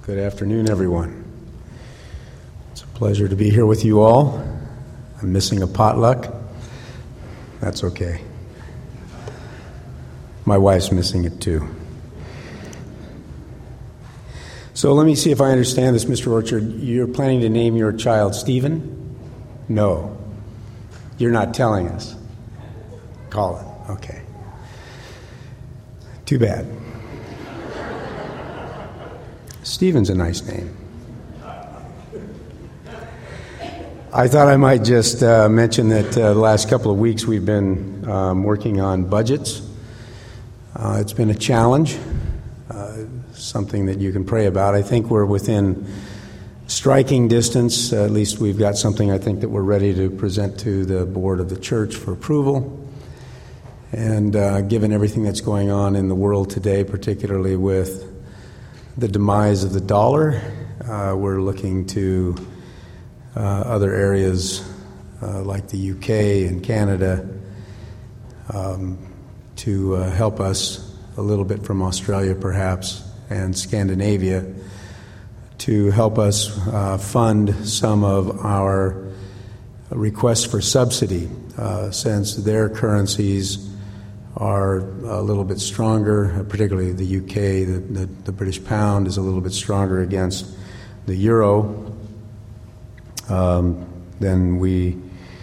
Good afternoon, everyone. It's a pleasure to be here with you all. I'm missing a potluck. That's okay. My wife's missing it too. So let me see if I understand this, Mr. Orchard. You're planning to name your child Stephen? No. You're not telling us. Colin. Okay. Too bad. Stephen's a nice name. I thought I might just mention that the last couple of weeks we've been working on budgets. It's been a challenge, something that you can pray about. I think we're within striking distance. At least we've got something I think that we're ready to present to the board of the church for approval. And given everything that's going on in the world today, particularly with the demise of the dollar, we're looking to other areas like the UK and Canada to help us a little bit from Australia perhaps and Scandinavia to help us fund some of our requests for subsidy since their currencies are a little bit stronger, particularly the UK. The British pound is a little bit stronger against the euro than we,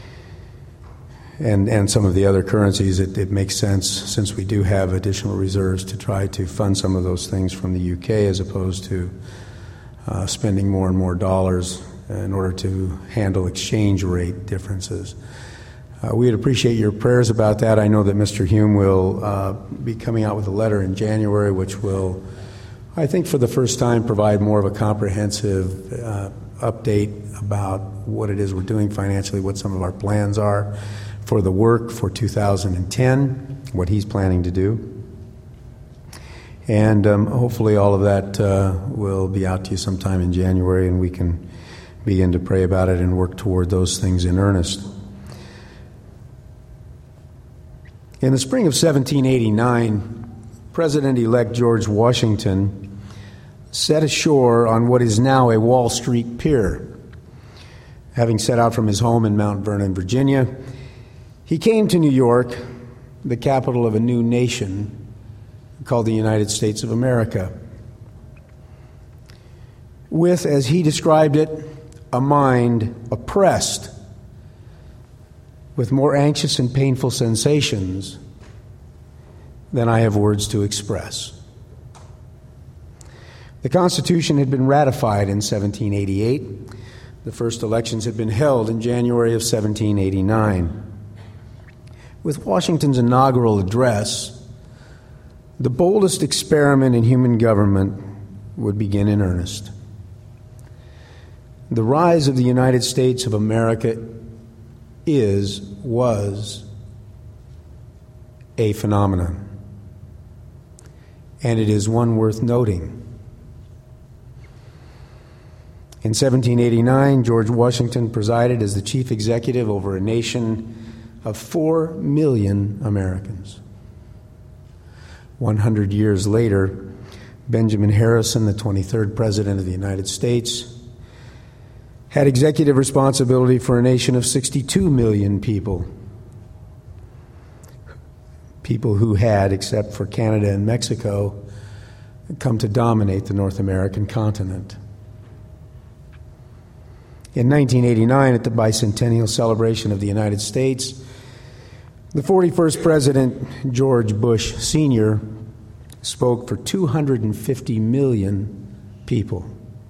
and some of the other currencies. It makes sense, since we do have additional reserves, to try to fund some of those things from the UK as opposed to spending more and more dollars in order to handle exchange rate differences. We'd appreciate your prayers about that. I know that Mr. Hume will be coming out with a letter in January, which will, I think, for the first time, provide more of a comprehensive update about what it is we're doing financially, what some of our plans are for the work for 2010, what he's planning to do. And hopefully all of that will be out to you sometime in January, and we can begin to pray about it and work toward those things in earnest. In the spring of 1789, President-elect George Washington set ashore on what is now a Wall Street pier. Having set out from his home in Mount Vernon, Virginia, he came to New York, the capital of a new nation called the United States of America, with, as he described it, a mind oppressed with more anxious and painful sensations than I have words to express. The Constitution had been ratified in 1788. The first elections had been held in January of 1789. With Washington's inaugural address, the boldest experiment in human government would begin in earnest. The rise of the United States of America was a phenomenon, and it is one worth noting. In 1789, George Washington presided as the chief executive over a nation of 4 million Americans. 100 years later, Benjamin Harrison, the 23rd President of the United States, had executive responsibility for a nation of 62 million people who had, except for Canada and Mexico, come to dominate the North American continent. In 1989, at the bicentennial celebration of the United States, the 41st President, George Bush Sr., spoke for 250 million people.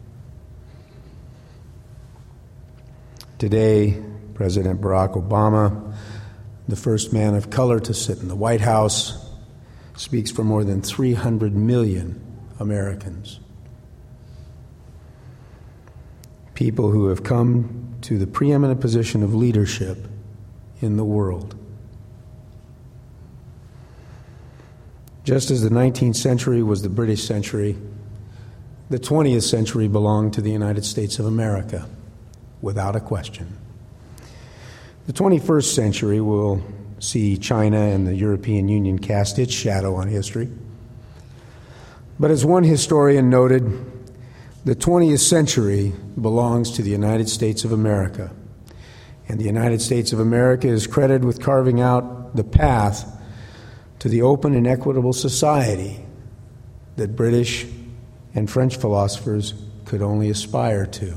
Today, President Barack Obama, the first man of color to sit in the White House, speaks for more than 300 million Americans. People who have come to the preeminent position of leadership in the world. Just as the 19th century was the British century, the 20th century belonged to the United States of America, without a question. The 21st century will see China and the European Union cast its shadow on history. But as one historian noted, The 20th century belongs to the United States of America, and the United States of America is credited with carving out the path to the open and equitable society that British and French philosophers could only aspire to.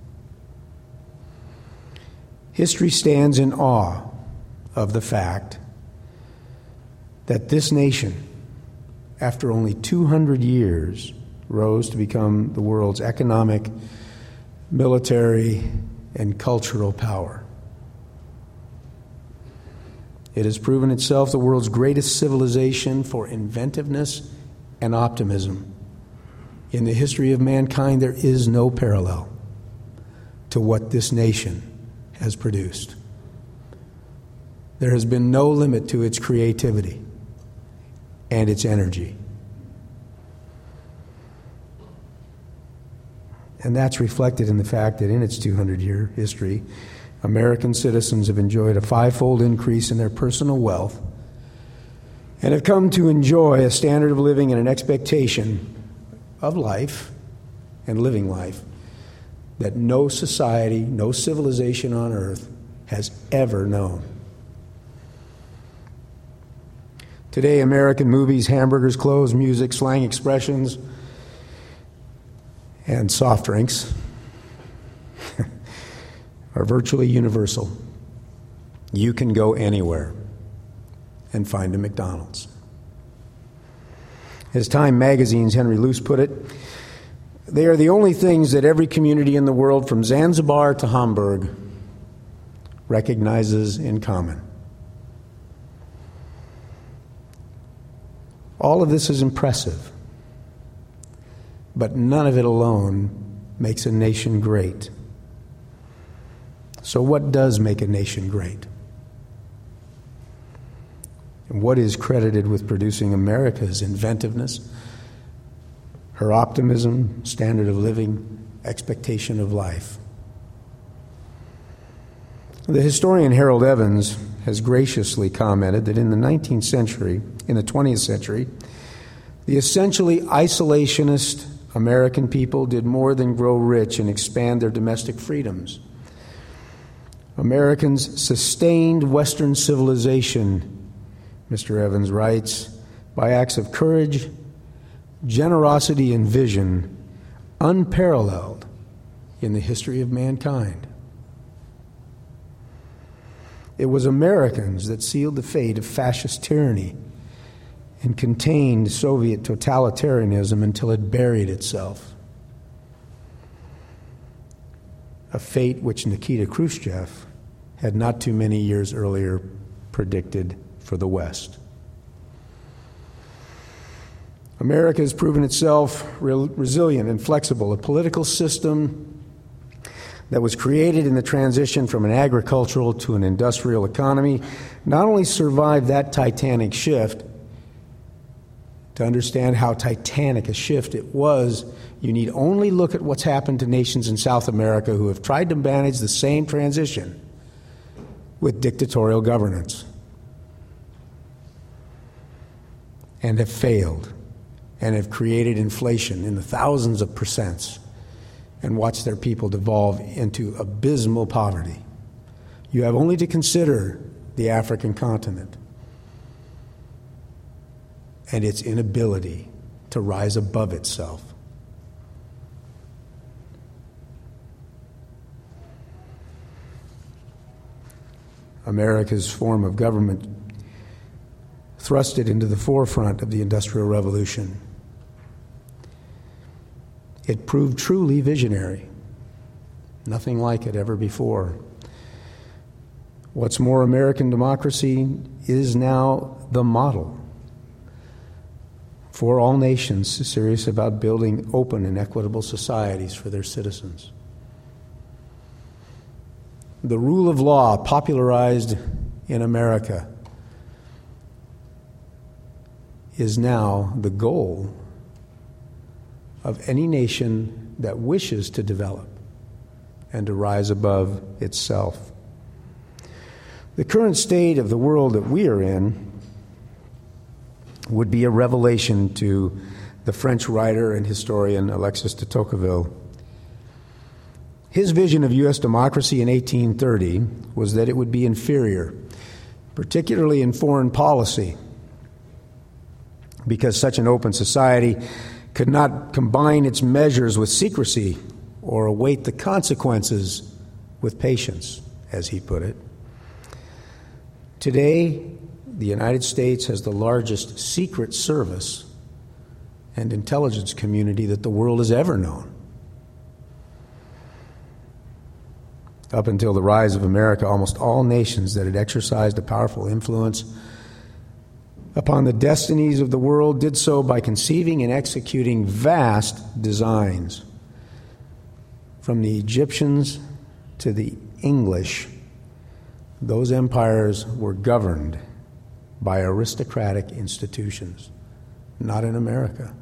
History stands in awe of the fact that this nation, after only 200 years, rose to become the world's economic, military, and cultural power. It has proven itself the world's greatest civilization for inventiveness and optimism. In the history of mankind, there is no parallel to what this nation has produced. There has been no limit to its creativity and its energy. And that's reflected in the fact that in its 200-year history, American citizens have enjoyed a fivefold increase in their personal wealth and have come to enjoy a standard of living and an expectation of life and living life that no society, no civilization on earth has ever known. Today, American movies, hamburgers, clothes, music, slang expressions, and soft drinks are virtually universal. You can go anywhere and find a McDonald's. As Time Magazine's Henry Luce put it, they are the only things that every community in the world, from Zanzibar to Hamburg, recognizes in common. All of this is impressive, but none of it alone makes a nation great. So what does make a nation great? And what is credited with producing America's inventiveness, her optimism, standard of living, expectation of life? The historian Harold Evans has graciously commented that in the 19th century, in the 20th century, the essentially isolationist American people did more than grow rich and expand their domestic freedoms. Americans sustained Western civilization, Mr. Evans writes, by acts of courage, generosity, and vision unparalleled in the history of mankind. It was Americans that sealed the fate of fascist tyranny and contained Soviet totalitarianism until it buried itself. A fate which Nikita Khrushchev had not too many years earlier predicted for the West. America has proven itself resilient and flexible, a political system that was created in the transition from an agricultural to an industrial economy not only survived that titanic shift. To understand how titanic a shift it was, you need only look at what's happened to nations in South America who have tried to manage the same transition with dictatorial governance and have failed and have created inflation in the thousands of percents and watched their people devolve into abysmal poverty. You have only to consider the African continent and its inability to rise above itself. America's form of government thrust it into the forefront of the Industrial Revolution. It proved truly visionary, nothing like it ever before. What's more, American democracy is now the model for all nations serious about building open and equitable societies for their citizens. The rule of law popularized in America is now the goal of any nation that wishes to develop and to rise above itself. The current state of the world that we are in would be a revelation to the French writer and historian Alexis de Tocqueville. His vision of U.S. democracy in 1830 was that it would be inferior, particularly in foreign policy, because such an open society could not combine its measures with secrecy or await the consequences with patience, as he put it. Today, the United States has the largest secret service and intelligence community that the world has ever known. Up until the rise of America, almost all nations that had exercised a powerful influence upon the destinies of the world did so by conceiving and executing vast designs. From the Egyptians to the English, those empires were governed by aristocratic institutions, not in America.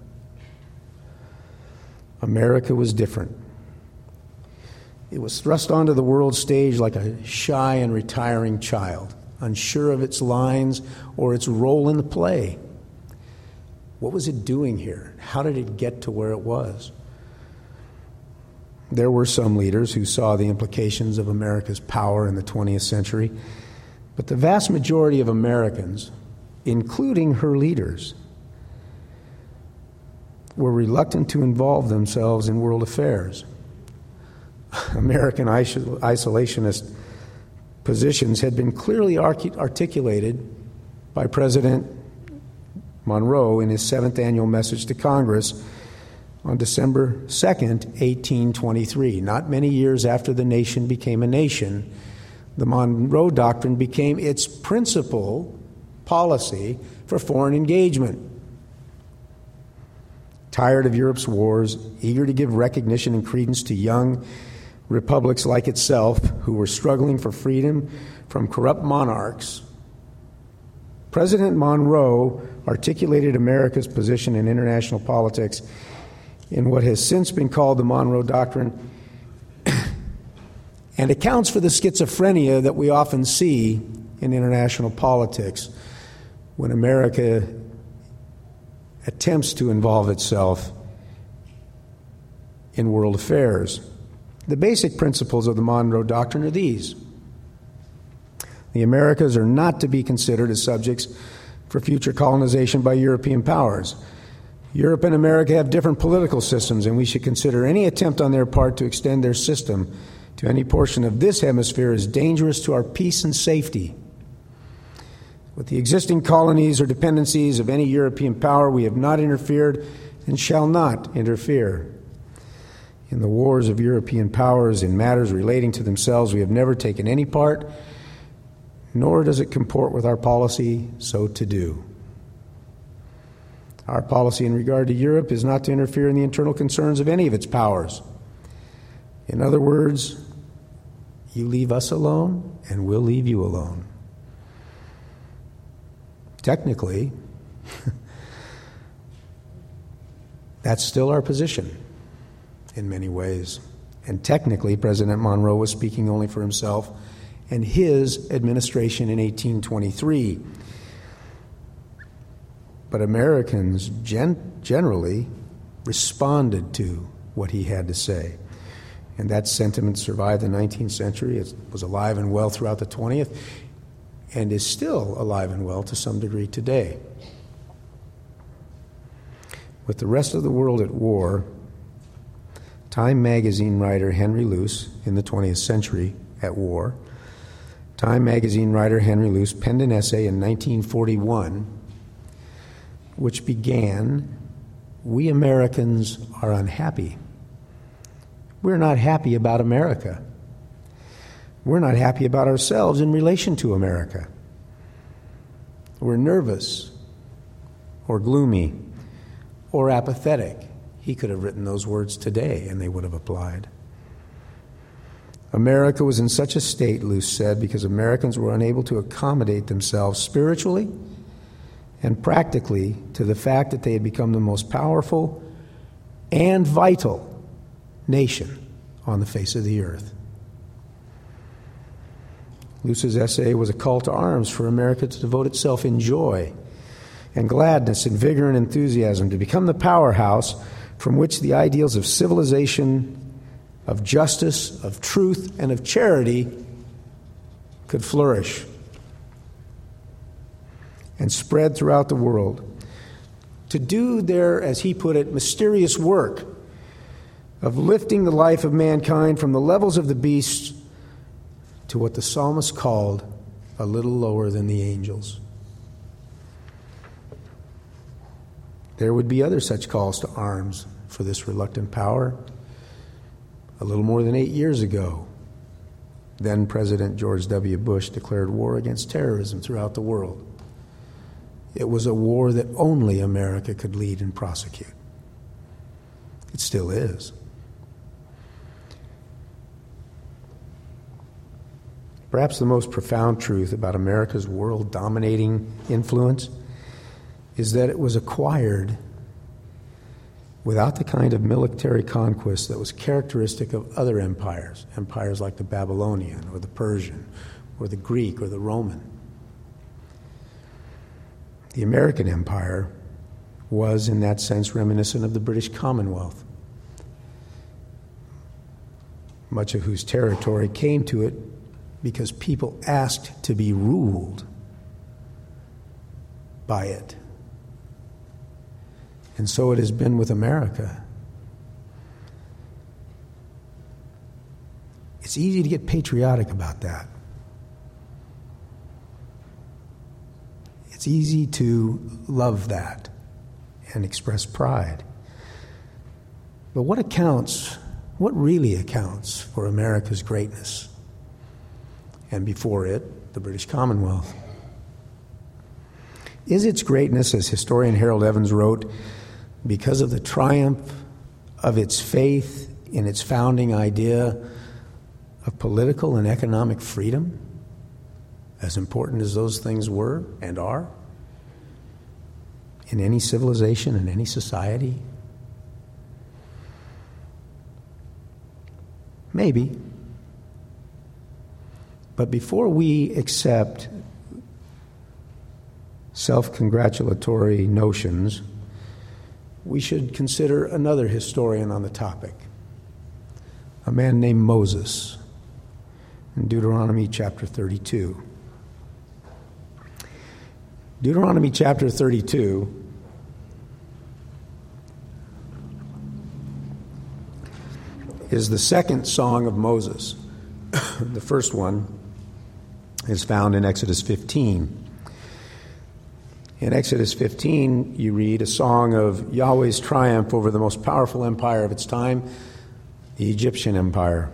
America was different. It was thrust onto the world stage like a shy and retiring child, unsure of its lines or its role in the play. What was it doing here? How did it get to where it was? There were some leaders who saw the implications of America's power in the 20th century, but the vast majority of Americans, including her leaders, were reluctant to involve themselves in world affairs. American isolationist positions had been clearly articulated by President Monroe in his 7th annual message to Congress on December 2nd, 1823. Not many years after the nation became a nation, the Monroe Doctrine became its principal policy for foreign engagement. Tired of Europe's wars, eager to give recognition and credence to young republics like itself who were struggling for freedom from corrupt monarchs, President Monroe articulated America's position in international politics in what has since been called the Monroe Doctrine and accounts for the schizophrenia that we often see in international politics when America attempts to involve itself in world affairs. The basic principles of the Monroe Doctrine are these. The Americas are not to be considered as subjects for future colonization by European powers. Europe and America have different political systems, and we should consider any attempt on their part to extend their system to any portion of this hemisphere as dangerous to our peace and safety. With the existing colonies or dependencies of any European power, we have not interfered and shall not interfere. In the wars of European powers in matters relating to themselves, we have never taken any part, nor does it comport with our policy so to do. Our policy in regard to Europe is not to interfere in the internal concerns of any of its powers. In other words, you leave us alone, and we'll leave you alone. Technically, that's still our position in many ways. And technically, President Monroe was speaking only for himself and his administration in 1823. But Americans generally responded to what he had to say. And that sentiment survived the 19th century. It was alive and well throughout the 20th, and is still alive and well to some degree today. With the rest of the world at war, Time magazine writer Henry Luce, in the 20th century at war, Time magazine writer Henry Luce penned an essay in 1941 which began, "We Americans are unhappy. We're not happy about America. We're not happy about ourselves in relation to America. We're nervous or gloomy or apathetic." He could have written those words today and they would have applied. America was in such a state, Luce said, because Americans were unable to accommodate themselves spiritually and practically to the fact that they had become the most powerful and vital nation on the face of the earth. Luce's essay was a call to arms for America to devote itself in joy and gladness and vigor and enthusiasm, to become the powerhouse from which the ideals of civilization, of justice, of truth, and of charity could flourish and spread throughout the world. To do their, as he put it, mysterious work of lifting the life of mankind from the levels of the beasts to what the psalmist called a little lower than the angels. There would be other such calls to arms for this reluctant power. A little more than 8 years ago, then President George W. Bush declared war against terrorism throughout the world. It was a war that only America could lead and prosecute. It still is. Perhaps the most profound truth about America's world-dominating influence is that it was acquired without the kind of military conquest that was characteristic of other empires, empires like the Babylonian or the Persian or the Greek or the Roman. The American Empire was, in that sense, reminiscent of the British Commonwealth, much of whose territory came to it because people asked to be ruled by it. And so it has been with America. It's easy to get patriotic about that. It's easy to love that and express pride. But what really accounts for America's greatness? And before it, the British Commonwealth. Is its greatness, as historian Harold Evans wrote, because of the triumph of its faith in its founding idea of political and economic freedom, as important as those things were and are in any civilization, in any society? Maybe. But before we accept self-congratulatory notions, we should consider another historian on the topic, a man named Moses, in Deuteronomy chapter 32. Deuteronomy chapter 32 is the second song of Moses. The first one is found in Exodus 15. In Exodus 15, you read a song of Yahweh's triumph over the most powerful empire of its time, the Egyptian Empire.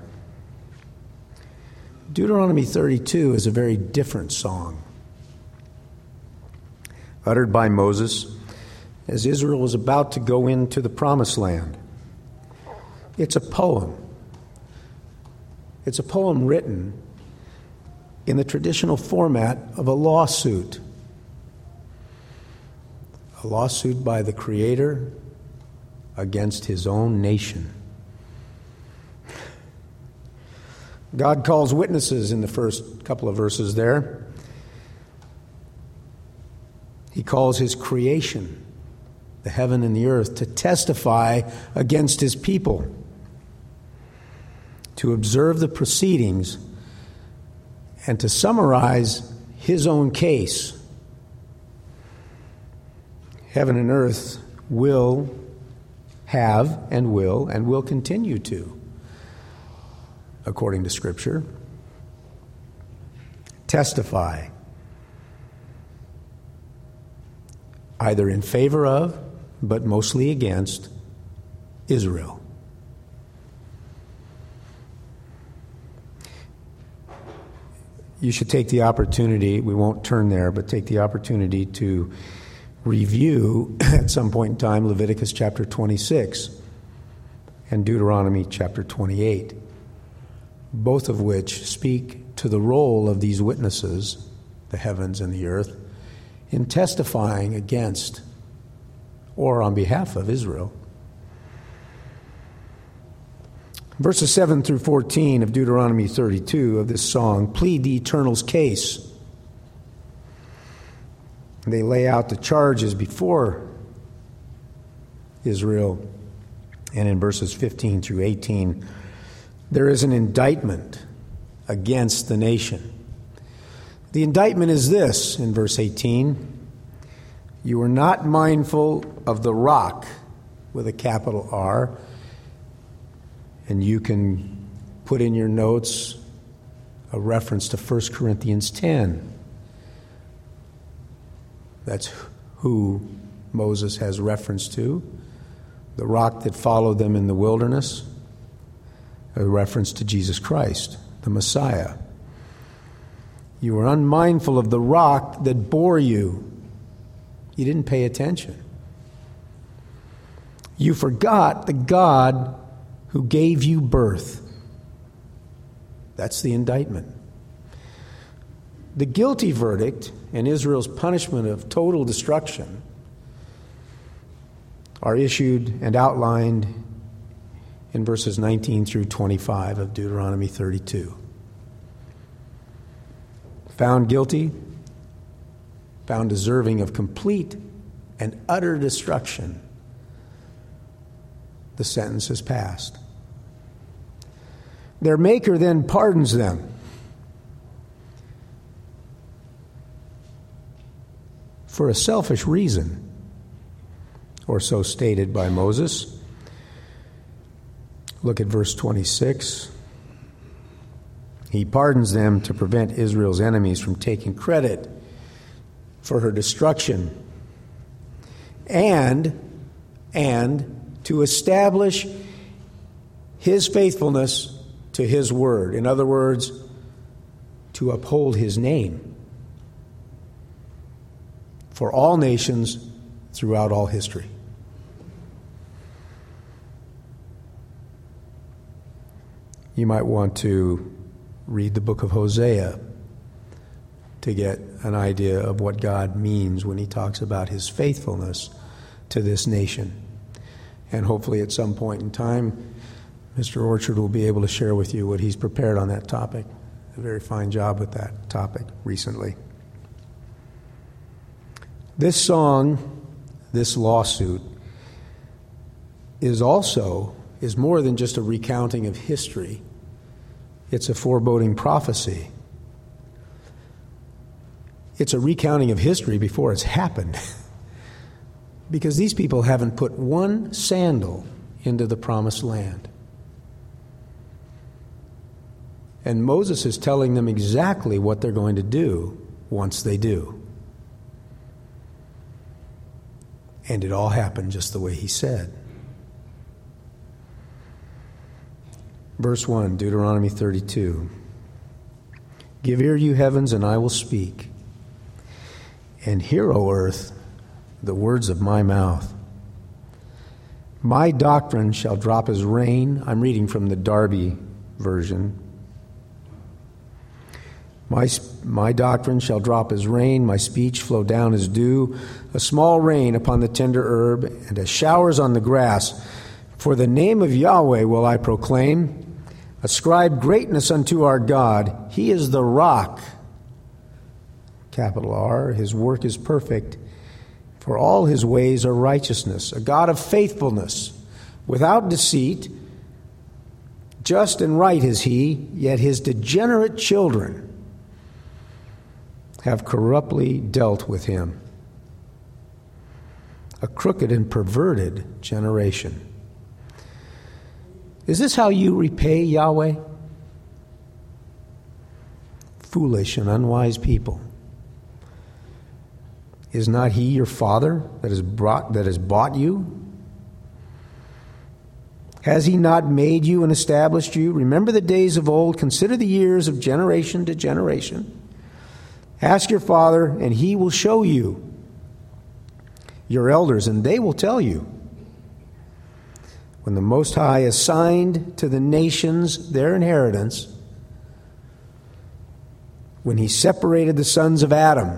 Deuteronomy 32 is a very different song, uttered by Moses as Israel was about to go into the Promised Land. It's a poem. It's a poem written in the traditional format of a lawsuit. A lawsuit by the Creator against his own nation. God calls witnesses in the first couple of verses there. He calls his creation, the heaven and the earth, to testify against his people, to observe the proceedings, and to summarize his own case. Heaven and earth will have and will continue to, according to Scripture, testify either in favor of, but mostly against, Israel. You should take the opportunity, we won't turn there, but take the opportunity to review at some point in time Leviticus chapter 26 and Deuteronomy chapter 28, both of which speak to the role of these witnesses, the heavens and the earth, in testifying against or on behalf of Israel. Verses 7 through 14 of Deuteronomy 32 of this song plead the Eternal's case. They lay out the charges before Israel. And in verses 15 through 18, there is an indictment against the nation. The indictment is this, in verse 18: you are not mindful of the rock, with a capital R. And you can put in your notes a reference to 1 Corinthians 10. That's who Moses has reference to. The rock that followed them in the wilderness, a reference to Jesus Christ, the Messiah. You were unmindful of the rock that bore you. You didn't pay attention. You forgot the God who gave you birth. That's the indictment. The guilty verdict and Israel's punishment of total destruction are issued and outlined in verses 19 through 25 of Deuteronomy 32. Found guilty, found deserving of complete and utter destruction, the sentence is passed. Their Maker then pardons them. For a selfish reason, or so stated by Moses. Look at verse 26. He pardons them to prevent Israel's enemies from taking credit for her destruction and to establish his faithfulness to his word. In other words, to uphold his name for all nations throughout all history. You might want to read the book of Hosea to get an idea of what God means when he talks about his faithfulness to this nation. And hopefully at some point in time, Mr. Orchard will be able to share with you what he's prepared on that topic. A very fine job with that topic recently. This song, this lawsuit, is more than just a recounting of history. It's a foreboding prophecy. It's a recounting of history before it's happened. Because these people haven't put one sandal into the promised land. And Moses is telling them exactly what they're going to do once they do. And it all happened just the way he said. Verse 1, Deuteronomy 32. Give ear, you heavens, and I will speak. And hear, O earth, the words of my mouth. My doctrine shall drop as rain. I'm reading from the Darby version. My doctrine shall drop as rain, my speech flow down as dew, a small rain upon the tender herb, and as showers on the grass. For the name of Yahweh will I proclaim. Ascribe greatness unto our God. He is the rock, capital R. His work is perfect, for all his ways are righteousness. A God of faithfulness, without deceit. Just and right is he, yet his degenerate children have corruptly dealt with him. A crooked and perverted generation. Is this how you repay Yahweh? Foolish and unwise people. Is not he your father that has bought you? Has he not made you and established you? Remember the days of old. Consider the years of generation to generation. Ask your father, and he will show you. Your elders, and they will tell you. When the Most High assigned to the nations their inheritance, when he separated the sons of Adam,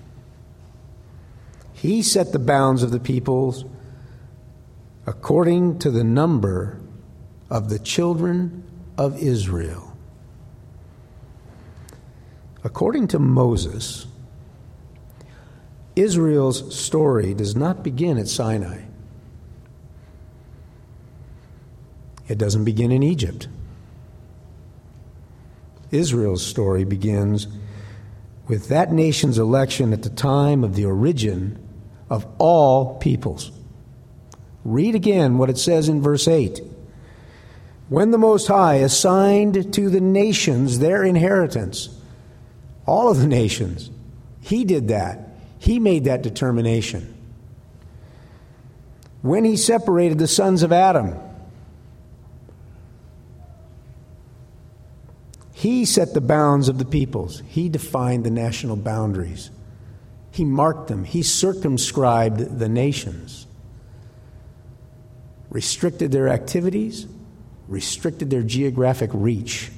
he set the bounds of the peoples according to the number of the children of Israel. According to Moses, Israel's story does not begin at Sinai. It doesn't begin in Egypt. Israel's story begins with that nation's election at the time of the origin of all peoples. Read again what it says in verse 8. When the Most High assigned to the nations their inheritance, all of the nations, He did that. He made that determination. When He separated the sons of Adam, He set the bounds of the peoples. He defined the national boundaries. He marked them. He circumscribed the nations, restricted their activities, restricted their geographic reach.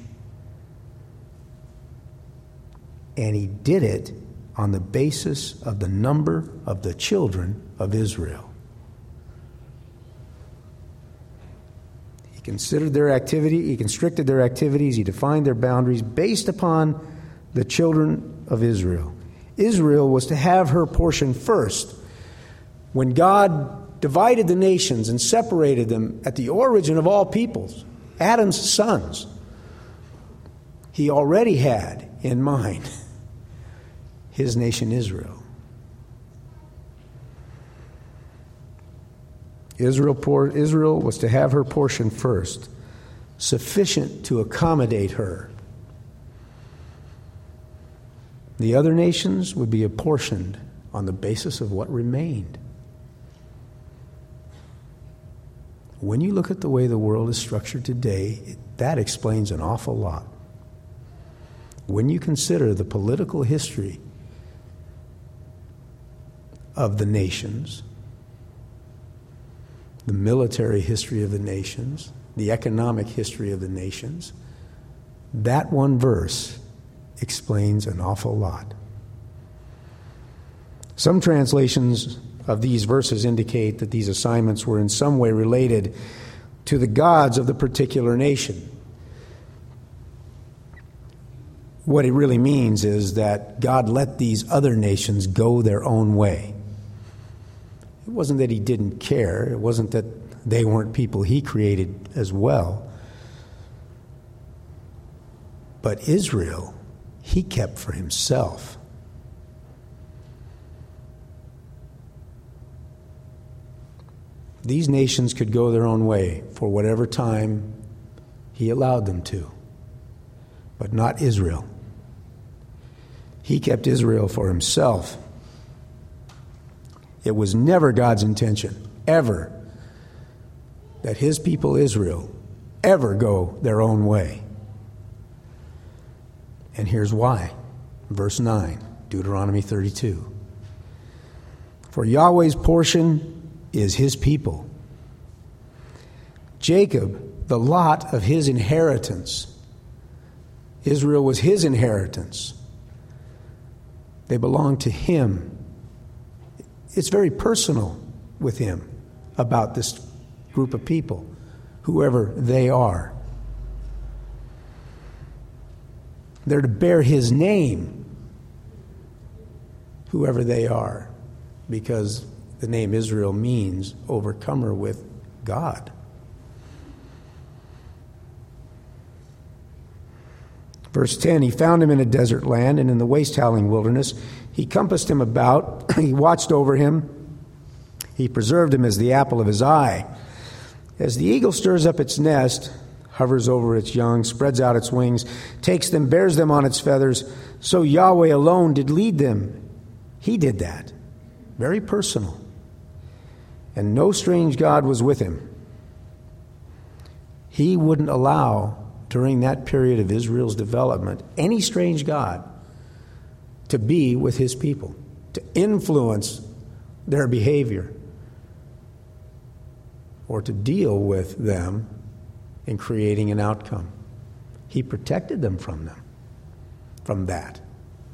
And He did it on the basis of the number of the children of Israel. He considered their activity, He constricted their activities, He defined their boundaries based upon the children of Israel. Israel was to have her portion first. When God divided the nations and separated them at the origin of all peoples, Adam's sons, He already had in mind His nation Israel. Israel was to have her portion first, sufficient to accommodate her. The other nations would be apportioned on the basis of what remained. When you look at the way the world is structured today, that explains an awful lot. When you consider the political history of the nations, the military history of the nations, the economic history of the nations, that one verse explains an awful lot. Some translations of these verses indicate that these assignments were in some way related to the gods of the particular nation. What it really means is that God let these other nations go their own way. It wasn't that He didn't care. It wasn't that they weren't people He created as well. But Israel, He kept for Himself. These nations could go their own way for whatever time He allowed them to, but not Israel. He kept Israel for Himself. It was never God's intention, ever, that His people Israel ever go their own way. And here's why. Verse 9, Deuteronomy 32. For Yahweh's portion is His people. Jacob, the lot of his inheritance. Israel was His inheritance. They belonged to Him. It's very personal with Him about this group of people, whoever they are. They're to bear His name, whoever they are, because the name Israel means overcomer with God. Verse 10, He found him in a desert land and in the waste-howling wilderness. He compassed him about. He watched over him. He preserved him as the apple of His eye. As the eagle stirs up its nest, hovers over its young, spreads out its wings, takes them, bears them on its feathers, so Yahweh alone did lead them. He did that. Very personal. And no strange god was with him. He wouldn't allow, during that period of Israel's development, any strange god to be with His people, to influence their behavior, or to deal with them in creating an outcome. He protected them from that.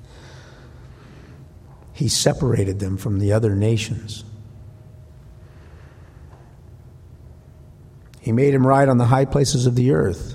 He separated them from the other nations. He made him ride on the high places of the earth,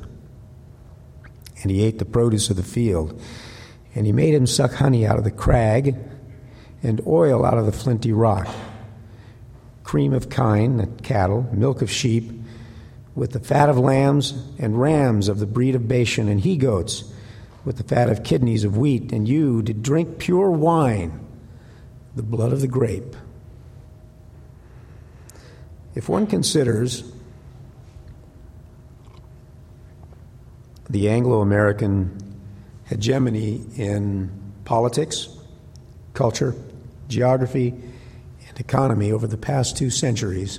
and he ate the produce of the field. And He made him suck honey out of the crag, and oil out of the flinty rock, cream of kine, the cattle, milk of sheep, with the fat of lambs and rams of the breed of Bashan, and he-goats, with the fat of kidneys of wheat, and you did drink pure wine, the blood of the grape. If one considers the Anglo-American hegemony in politics, culture, geography, and economy over the past 2 centuries,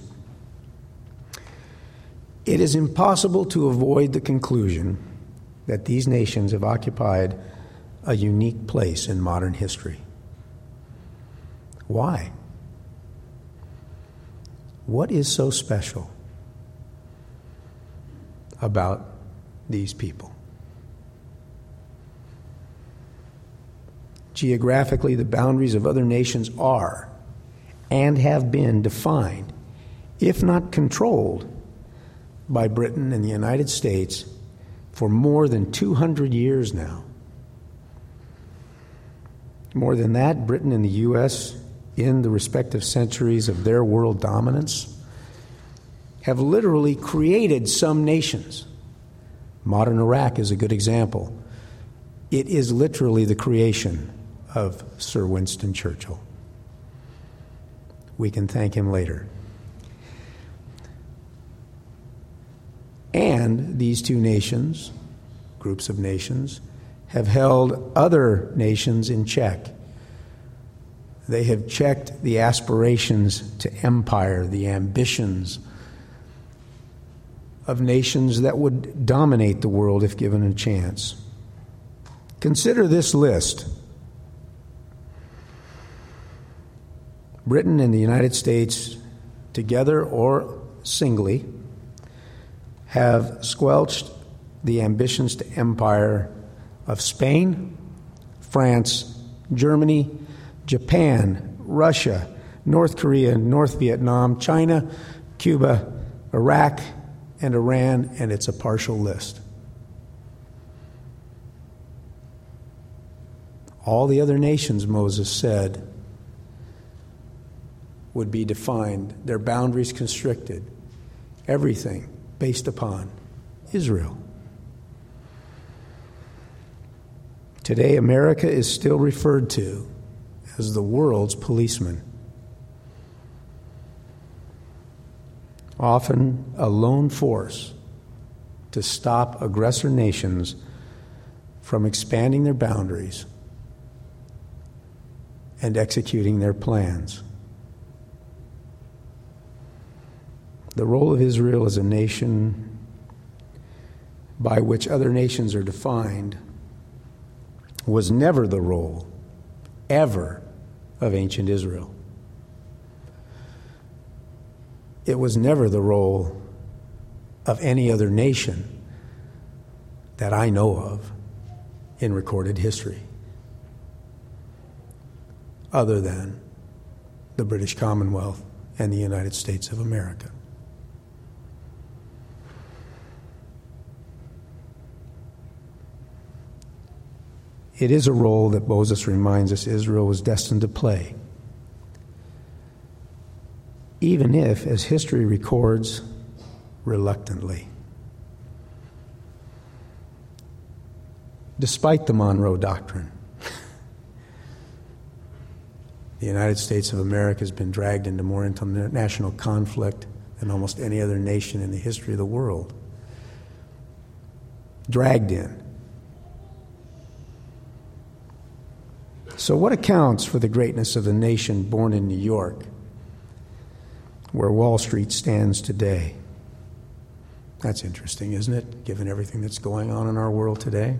it is impossible to avoid the conclusion that these nations have occupied a unique place in modern history. Why? What is so special about these people? Geographically, the boundaries of other nations are and have been defined, if not controlled, by Britain and the United States for more than 200 years now. More than that, Britain and the U.S., in the respective centuries of their world dominance, have literally created some nations. Modern Iraq is a good example. It is literally the creation of Sir Winston Churchill. We can thank him later. And these 2 nations, groups of nations, have held other nations in check. They have checked the aspirations to empire, the ambitions of nations that would dominate the world if given a chance. Consider this list. Britain and the United States, together or singly, have squelched the ambitions to empire of Spain, France, Germany, Japan, Russia, North Korea, North Vietnam, China, Cuba, Iraq, and Iran, and it's a partial list. All the other nations, Moses said, would be defined, their boundaries constricted, everything based upon Israel. Today, America is still referred to as the world's policeman. Often a lone force to stop aggressor nations from expanding their boundaries and executing their plans. The role of Israel as a nation by which other nations are defined was never the role, ever, of ancient Israel. It was never the role of any other nation that I know of in recorded history, other than the British Commonwealth and the United States of America. It is a role that Moses reminds us Israel was destined to play, even if, as history records, reluctantly. Despite the Monroe Doctrine, the United States of America has been dragged into more international conflict than almost any other nation in the history of the world. Dragged in. So what accounts for the greatness of the nation born in New York, where Wall Street stands today? That's interesting, isn't it, given everything that's going on in our world today?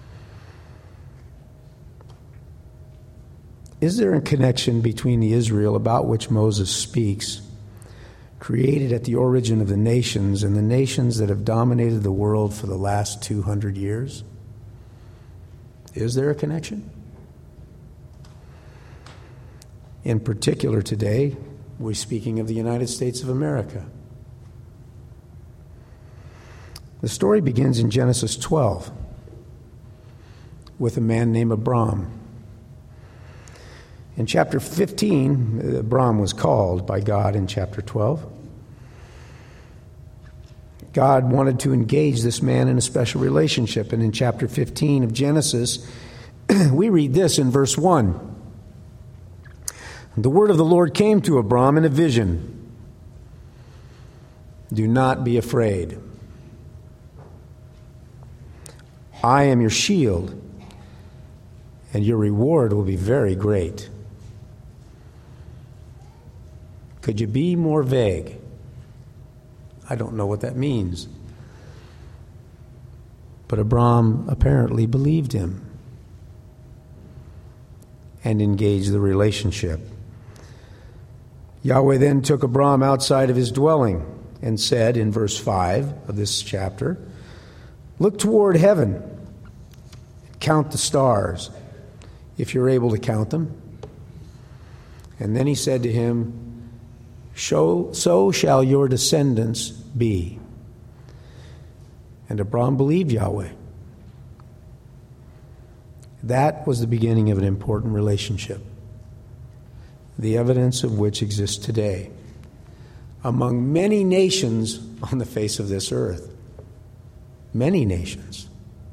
Is there a connection between the Israel about which Moses speaks, created at the origin of the nations, and the nations that have dominated the world for the last 200 years? Is there a connection? In particular today, we're speaking of the United States of America. The story begins in Genesis 12 with a man named Abram. In chapter 15, Abram was called by God in chapter 12. God wanted to engage this man in a special relationship. And in chapter 15 of Genesis, we read this in verse 1. The word of the Lord came to Abram in a vision. Do not be afraid. I am your shield, and your reward will be very great. Could you be more vague? I don't know what that means. But Abram apparently believed him and engaged the relationship. Yahweh then took Abram outside of his dwelling and said in verse 5 of this chapter, look toward heaven, count the stars, if you're able to count them. And then he said to him, so shall your descendants be. And Abram believed Yahweh. That was the beginning of an important relationship, the evidence of which exists today among many nations on the face of this earth. Many nations.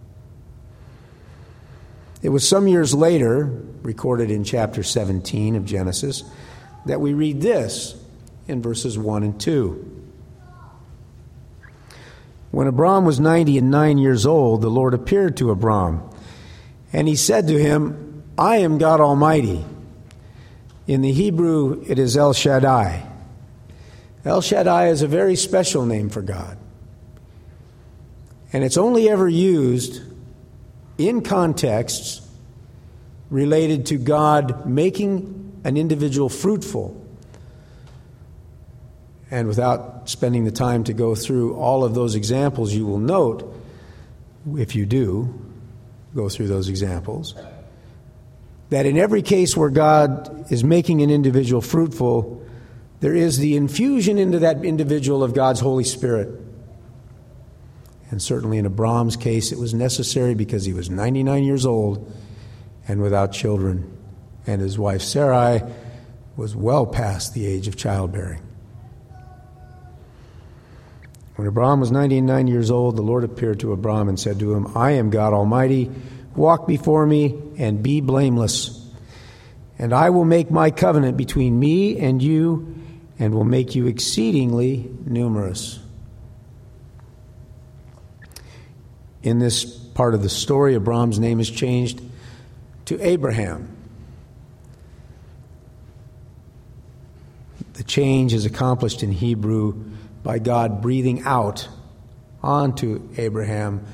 It was some years later, recorded in chapter 17 of Genesis, that we read this in verses 1 and 2. When Abram was 99 years old, the Lord appeared to Abram, and he said to him, I am God Almighty. In the Hebrew, it is El Shaddai. El Shaddai is a very special name for God. And it's only ever used in contexts related to God making an individual fruitful. And without spending the time to go through all of those examples, you will note, if you do go through those examples, that in every case where God is making an individual fruitful, there is the infusion into that individual of God's Holy Spirit. And certainly in Abram's case, it was necessary because he was 99 years old and without children. And his wife Sarai was well past the age of childbearing. When Abram was 99 years old, the Lord appeared to Abram and said to him, I am God Almighty. Walk before me and be blameless. And I will make my covenant between me and you and will make you exceedingly numerous. In this part of the story, Abram's name is changed to Abraham. The change is accomplished in Hebrew by God breathing out onto Abraham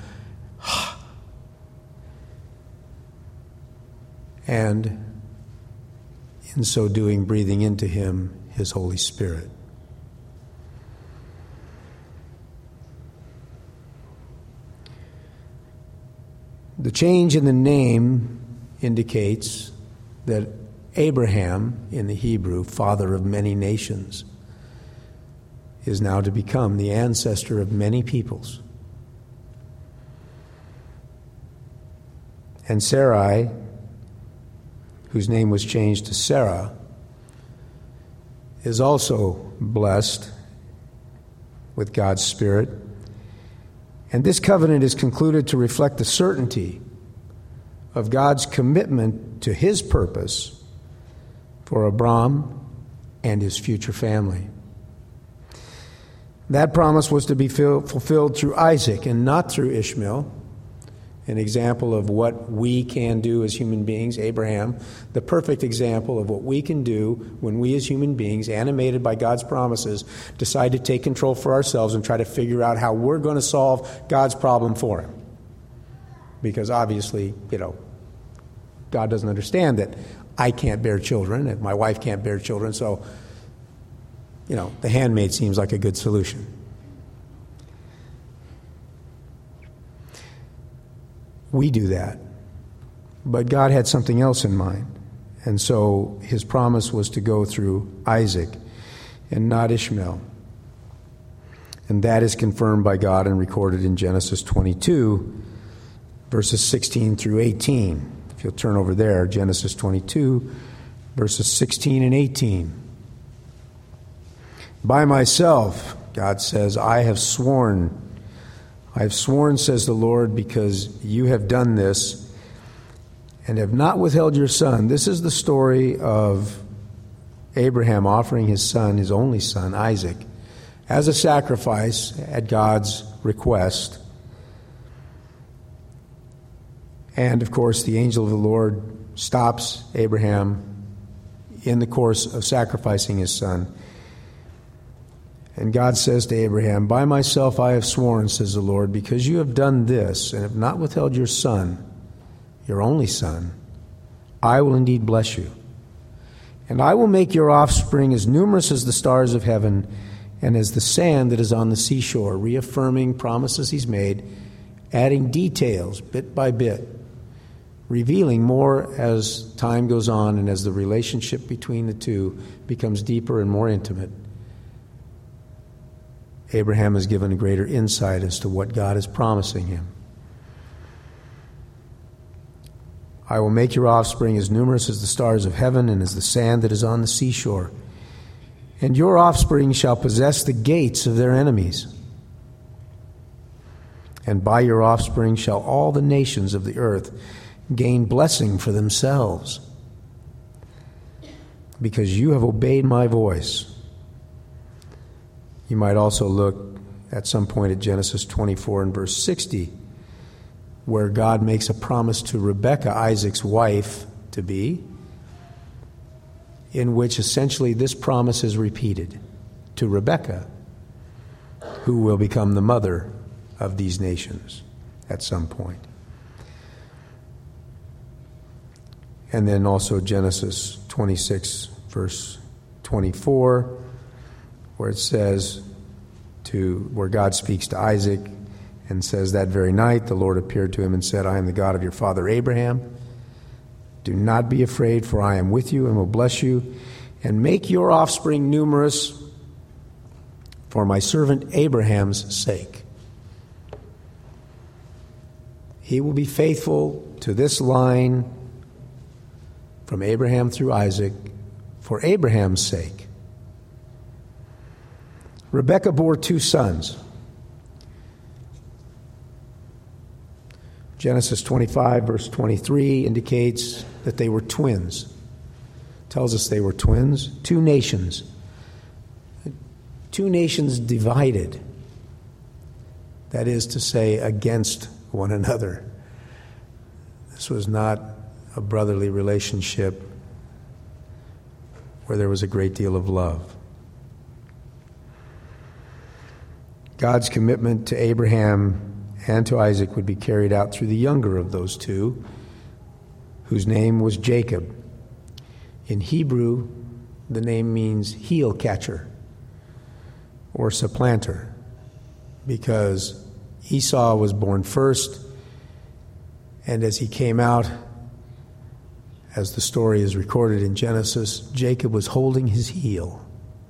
and in so doing breathing into him his Holy Spirit. The change in the name indicates that Abraham, in the Hebrew, father of many nations, is now to become the ancestor of many peoples. And Sarai, whose name was changed to Sarah, is also blessed with God's Spirit. And this covenant is concluded to reflect the certainty of God's commitment to his purpose for Abram and his future family. That promise was to be fulfilled through Isaac and not through Ishmael, an example of what we can do as human beings. Abraham, the perfect example of what we can do when we as human beings, animated by God's promises, decide to take control for ourselves and try to figure out how we're going to solve God's problem for him. Because obviously, God doesn't understand that I can't bear children, and my wife can't bear children, so the handmaid seems like a good solution. We do that. But God had something else in mind. And so his promise was to go through Isaac and not Ishmael. And that is confirmed by God and recorded in Genesis 22, verses 16 through 18. If you'll turn over there, Genesis 22, Verses 16 and 18. By myself, God says, I have sworn. I have sworn, says the Lord, because you have done this and have not withheld your son. This is the story of Abraham offering his son, his only son, Isaac, as a sacrifice at God's request. And, of course, the angel of the Lord stops Abraham in the course of sacrificing his son. And God says to Abraham, by myself I have sworn, says the Lord, because you have done this and have not withheld your son, your only son, I will indeed bless you. And I will make your offspring as numerous as the stars of heaven and as the sand that is on the seashore, reaffirming promises he's made, adding details bit by bit, revealing more as time goes on and as the relationship between the two becomes deeper and more intimate. Abraham is given a greater insight as to what God is promising him. I will make your offspring as numerous as the stars of heaven and as the sand that is on the seashore. And your offspring shall possess the gates of their enemies. And by your offspring shall all the nations of the earth gain blessing for themselves, because you have obeyed my voice. You might also look at some point at Genesis 24 and verse 60, where God makes a promise to Rebekah, Isaac's wife to be, in which essentially this promise is repeated to Rebekah, who will become the mother of these nations at some point. And then also Genesis 26, verse 24, where it says, where God speaks to Isaac and says, that very night the Lord appeared to him and said, I am the God of your father Abraham. Do not be afraid, for I am with you and will bless you, and make your offspring numerous for my servant Abraham's sake. He will be faithful to this line from Abraham through Isaac for Abraham's sake. Rebekah bore two sons. Genesis 25, verse 23 indicates that they were twins. It tells us they were twins. Two nations divided. That is to say, against one another. This was not a brotherly relationship where there was a great deal of love. God's commitment to Abraham and to Isaac would be carried out through the younger of those two, whose name was Jacob. In Hebrew, the name means heel catcher or supplanter, because Esau was born first, and as he came out, as the story is recorded in Genesis, Jacob was holding his heel.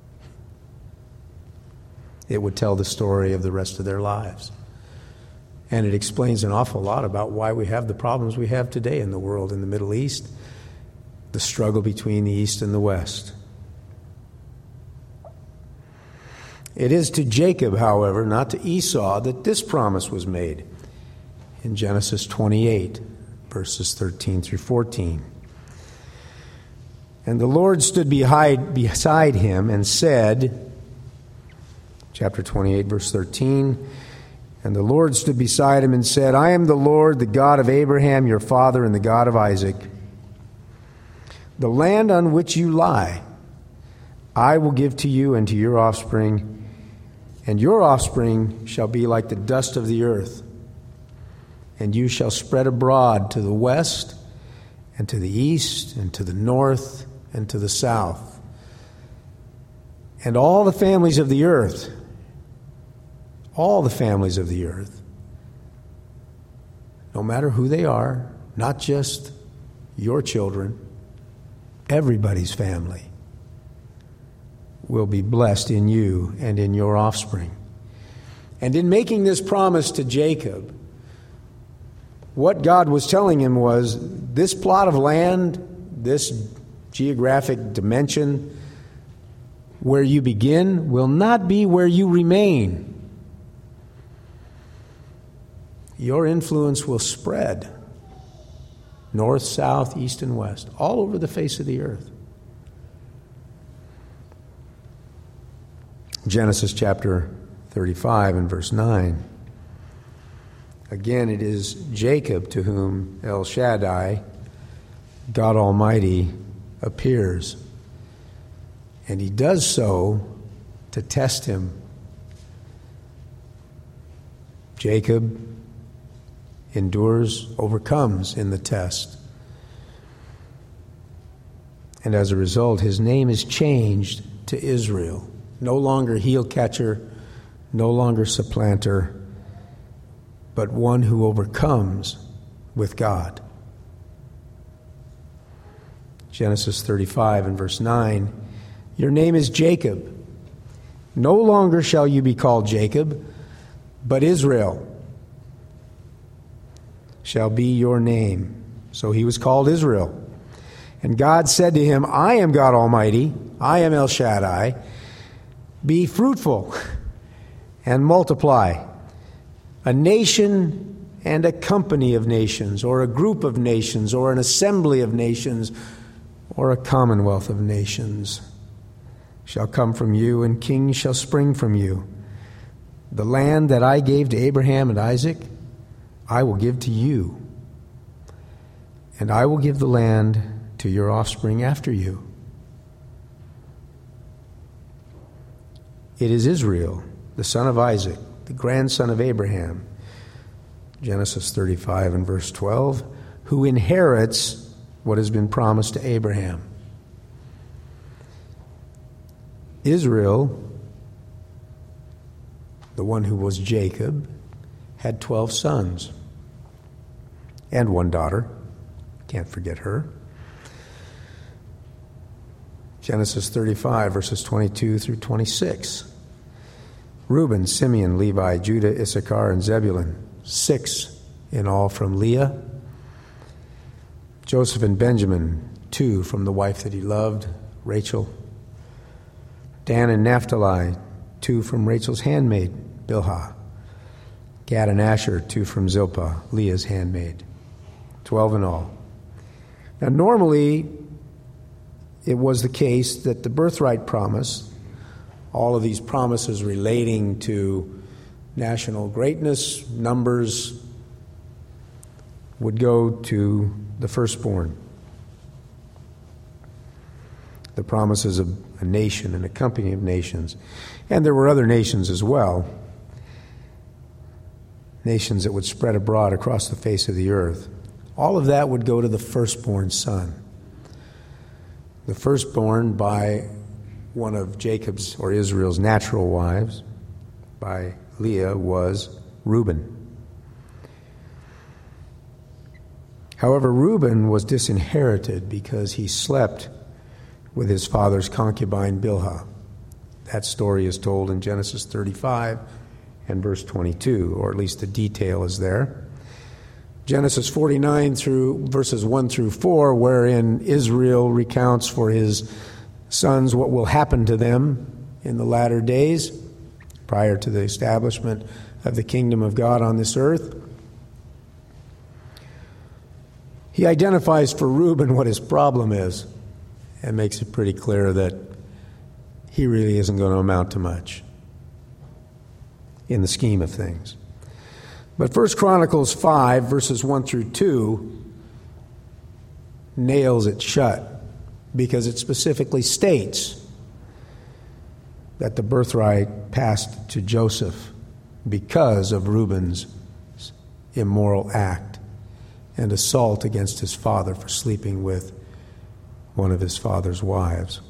It would tell the story of the rest of their lives. And it explains an awful lot about why we have the problems we have today in the world, in the Middle East, the struggle between the East and the West. It is to Jacob, however, not to Esau, that this promise was made in Genesis 28, verses 13 through 14. And the Lord stood beside him and said, chapter 28, verse 13, and the Lord stood beside him and said, I am the Lord, the God of Abraham, your father, and the God of Isaac. The land on which you lie, I will give to you and to your offspring, and your offspring shall be like the dust of the earth. And you shall spread abroad to the west, and to the east, and to the north, and to the south. And all the families of the earth, no matter who they are, not just your children, everybody's family will be blessed in you and in your offspring. And in making this promise to Jacob, what God was telling him was, this plot of land, this geographic dimension, where you begin will not be where you remain. Your influence will spread north, south, east, and west, all over the face of the earth. Genesis chapter 35 and verse 9. Again, it is Jacob to whom El Shaddai, God Almighty, appears. And he does so to test him. Jacob endures, overcomes in the test. And as a result, his name is changed to Israel. No longer heel catcher, no longer supplanter, but one who overcomes with God. Genesis 35 and verse 9, your name is Jacob. No longer shall you be called Jacob, but Israel shall be your name. So he was called Israel. And God said to him, I am God Almighty, I am El Shaddai. Be fruitful and multiply. A nation and a company of nations, or a group of nations, or an assembly of nations, or a commonwealth of nations shall come from you, and kings shall spring from you. The land that I gave to Abraham and Isaac, I will give to you, and I will give the land to your offspring after you. It is Israel, the son of Isaac, the grandson of Abraham, Genesis 35 and verse 12, who inherits what has been promised to Abraham. Israel, the one who was Jacob, had 12 sons and one daughter. Can't forget her. Genesis 35, verses 22 through 26. Reuben, Simeon, Levi, Judah, Issachar, and Zebulun, 6 in all from Leah. Joseph and Benjamin, 2 from the wife that he loved, Rachel. Dan and Naphtali, 2 from Rachel's handmaid, Bilhah. Gad and Asher, 2 from Zilpah, Leah's handmaid. 12 in all. Now, normally, it was the case that the birthright promise, all of these promises relating to national greatness, numbers, would go to the firstborn. The promises of a nation and a company of nations. And there were other nations as well. Nations that would spread abroad across the face of the earth. All of that would go to the firstborn son. The firstborn by one of Jacob's or Israel's natural wives, by Leah, was Reuben. However, Reuben was disinherited because he slept with his father's concubine Bilhah. That story is told in Genesis 35 and verse 22, or at least the detail is there. Genesis 49 through verses 1 through 4, wherein Israel recounts for his sons what will happen to them in the latter days, prior to the establishment of the kingdom of God on this earth. He identifies for Reuben what his problem is and makes it pretty clear that he really isn't going to amount to much in the scheme of things. But 1 Chronicles 5, verses 1 through 2, nails it shut because it specifically states that the birthright passed to Joseph because of Reuben's immoral act and assault against his father for sleeping with one of his father's wives.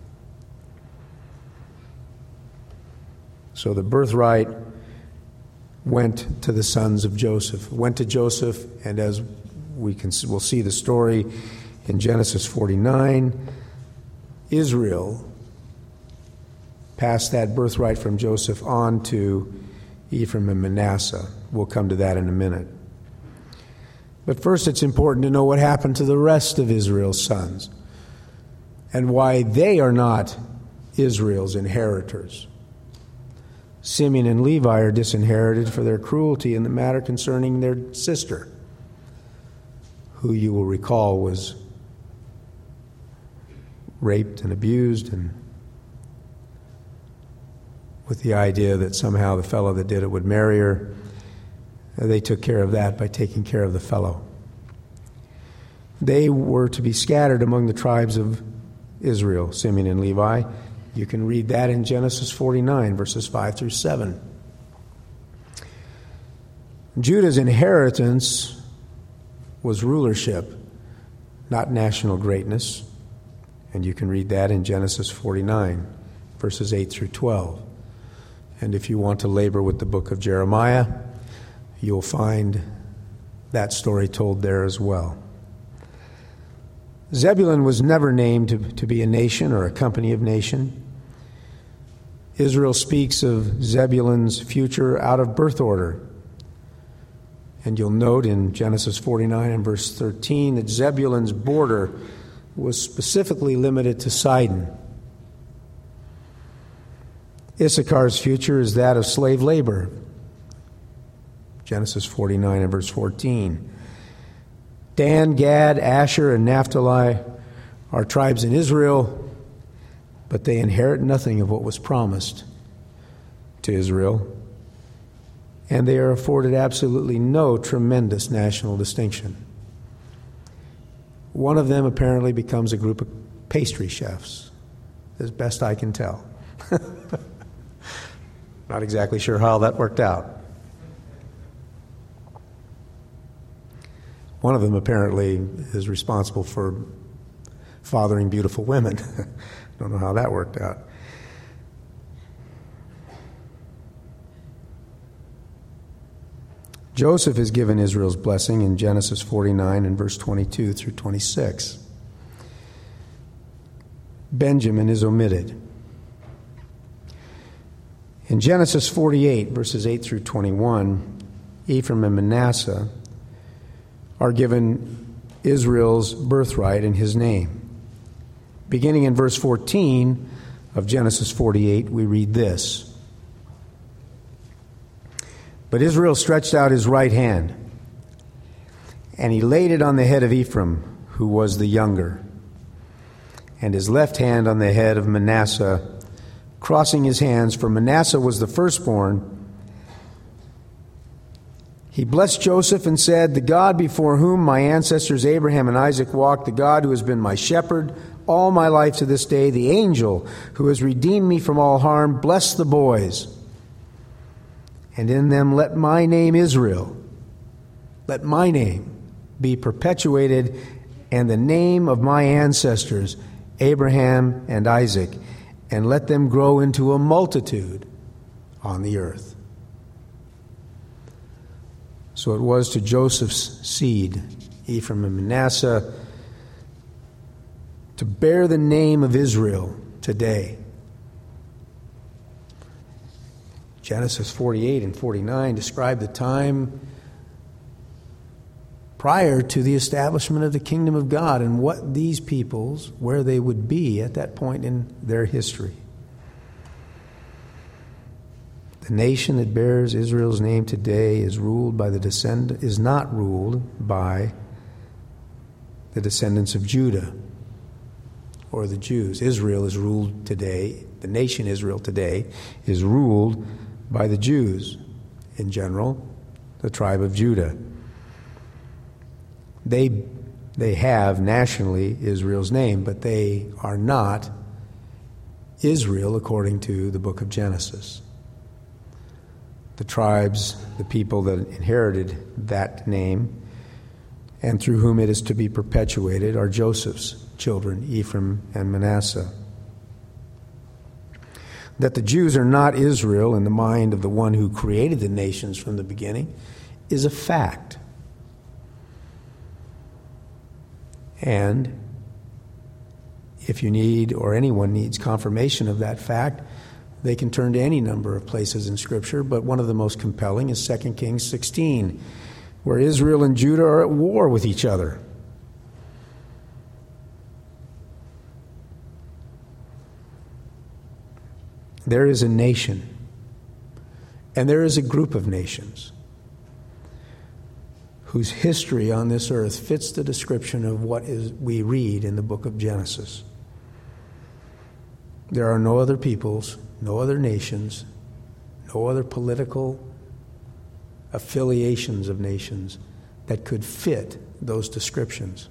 So the birthright went to the sons of Joseph, went to Joseph, and as we'll see the story in Genesis 49, Israel passed that birthright from Joseph on to Ephraim and Manasseh. We'll come to that in a minute. But first it's important to know what happened to the rest of Israel's sons. and why they are not Israel's inheritors. Simeon and Levi are disinherited for their cruelty in the matter concerning their sister, who you will recall was raped and abused, and with the idea that somehow the fellow that did it would marry her. They took care of that by taking care of the fellow. They were to be scattered among the tribes of Israel, Simeon and Levi. You can read that in Genesis 49, verses 5 through 7. Judah's inheritance was rulership, not national greatness. And you can read that in Genesis 49, verses 8 through 12. And if you want to labor with the book of Jeremiah, you'll find that story told there as well. Zebulun was never named to be a nation or a company of nation. Israel speaks of Zebulun's future out of birth order. And you'll note in Genesis 49 and verse 13 that Zebulun's border was specifically limited to Sidon. Issachar's future is that of slave labor. Genesis 49 and verse 14. Dan, Gad, Asher, and Naphtali are tribes in Israel, but they inherit nothing of what was promised to Israel, and they are afforded absolutely no tremendous national distinction. One of them apparently becomes a group of pastry chefs, as best I can tell. Not exactly sure how that worked out. One of them apparently is responsible for fathering beautiful women. Don't know how that worked out. Joseph is given Israel's blessing in Genesis 49 and verse 22 through 26. Benjamin is omitted. In Genesis 48, verses 8 through 21, Ephraim and Manasseh are given Israel's birthright in his name. Beginning in verse 14 of Genesis 48, we read this. But Israel stretched out his right hand, and he laid it on the head of Ephraim, who was the younger, and his left hand on the head of Manasseh, crossing his hands, for Manasseh was the firstborn. He blessed Joseph and said, "The God before whom my ancestors Abraham and Isaac walked, the God who has been my shepherd all my life to this day, the angel who has redeemed me from all harm, bless the boys. And in them let my name Israel, let my name be perpetuated, and the name of my ancestors Abraham and Isaac, and let them grow into a multitude on the earth." So it was to Joseph's seed, Ephraim and Manasseh, to bear the name of Israel today. Genesis 48 and 49 describe the time prior to the establishment of the kingdom of God and what these peoples, where they would be at that point in their history. The nation that bears Israel's name today is not ruled by the descendants of Judah or the Jews. Israel is ruled today, the nation Israel today is ruled by the Jews in general, the tribe of Judah. They have nationally Israel's name, but they are not Israel according to the book of Genesis. The tribes, the people that inherited that name and through whom it is to be perpetuated are Joseph's children, Ephraim and Manasseh. That the Jews are not Israel in the mind of the one who created the nations from the beginning is a fact. And if you need, or anyone needs, confirmation of that fact, they can turn to any number of places in Scripture, but one of the most compelling is 2 Kings 16, where Israel and Judah are at war with each other. there is a nation, and there is a group of nations whose history on this earth fits the description of what we read in the book of Genesis. There are no other peoples, no other nations, no other political affiliations of nations that could fit those descriptions.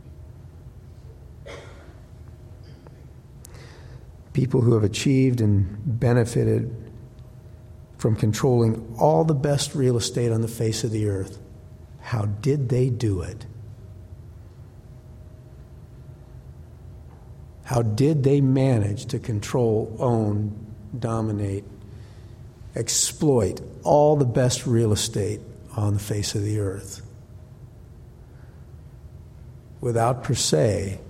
People who have achieved and benefited from controlling all the best real estate on the face of the earth. How did they do it? How did they manage to control, own, dominate, exploit all the best real estate on the face of the earth without, per se,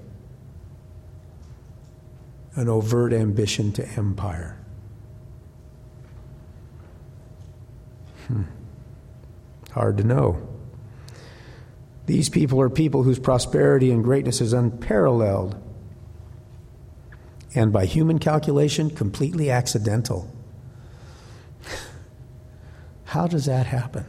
an overt ambition to empire? Hard to know. These people are people whose prosperity and greatness is unparalleled, and by human calculation, completely accidental. How does that happen?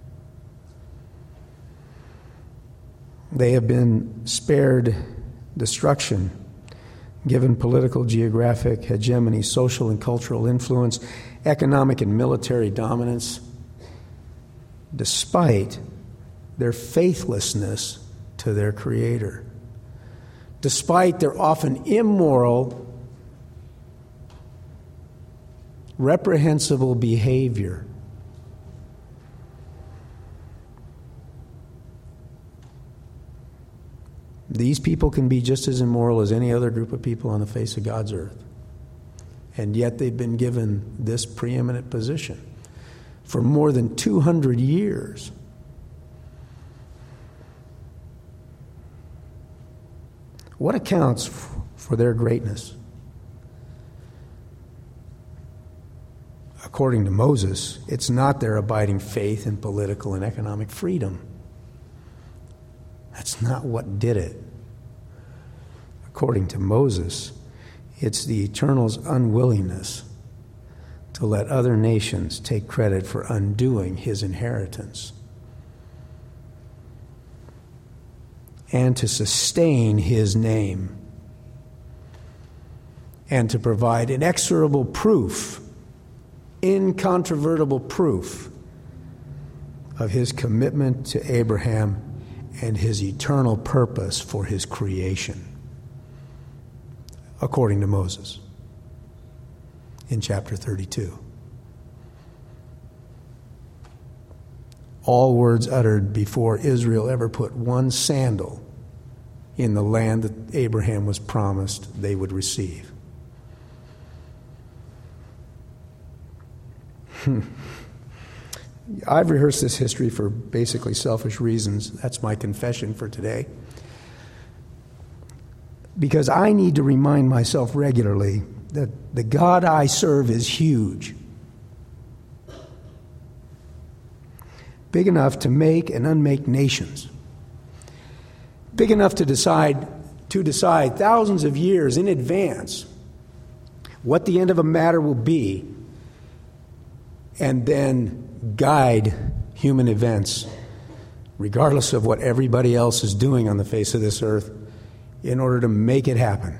They have been spared destruction, given political, geographic hegemony, social and cultural influence, economic and military dominance, despite their faithlessness to their Creator, despite their often immoral, reprehensible behavior. These people can be just as immoral as any other group of people on the face of God's earth. And yet they've been given this preeminent position for more than 200 years. What accounts for their greatness? According to Moses, it's not their abiding faith in political and economic freedom. That's not what did it. According to Moses, it's the Eternal's unwillingness to let other nations take credit for undoing his inheritance and to sustain his name and to provide inexorable proof, incontrovertible proof of his commitment to Abraham and his eternal purpose for his creation, according to Moses in chapter 32. All words uttered before Israel ever put one sandal in the land that Abraham was promised they would receive. I've rehearsed this history for basically selfish reasons. That's my confession for today. Because I need to remind myself regularly that the God I serve is huge. Big enough to make and unmake nations. Big enough to decide thousands of years in advance what the end of a matter will be, and then guide human events, regardless of what everybody else is doing on the face of this earth, in order to make it happen.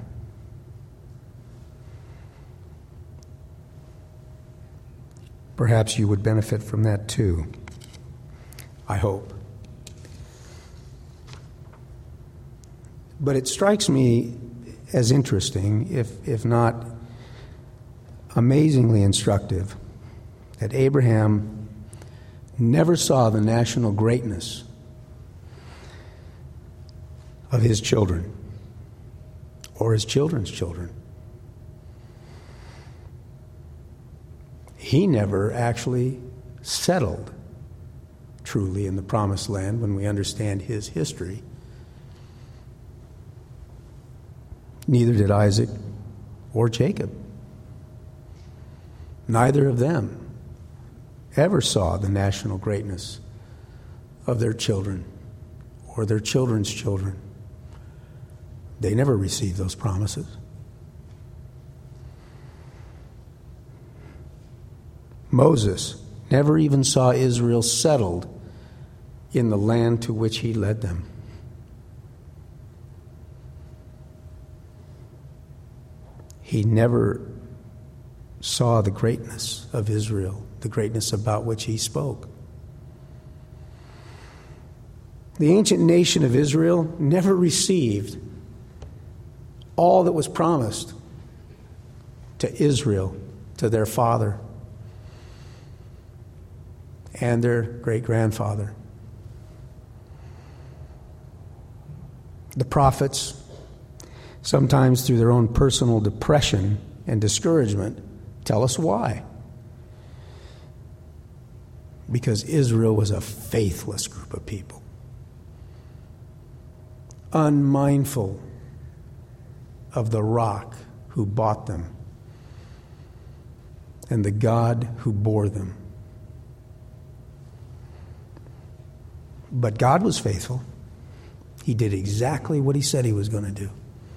Perhaps you would benefit from that too. I hope. But it strikes me as interesting, if not amazingly instructive, that Abraham never saw the national greatness of his children or his children's children. He never actually settled truly in the promised land when we understand his history. Neither did Isaac or Jacob. Neither of them ever saw the national greatness of their children or their children's children. They never received those promises. Moses never even saw Israel settled in the land to which he led them. He never saw the greatness of Israel, the greatness about which he spoke. The ancient nation of Israel never received all that was promised to Israel, to their father and their great-grandfather. The prophets, sometimes through their own personal depression and discouragement, tell us why. Because Israel was a faithless group of people, unmindful of the rock who bought them and the God who bore them. But God was faithful. He did exactly what he said he was going to do.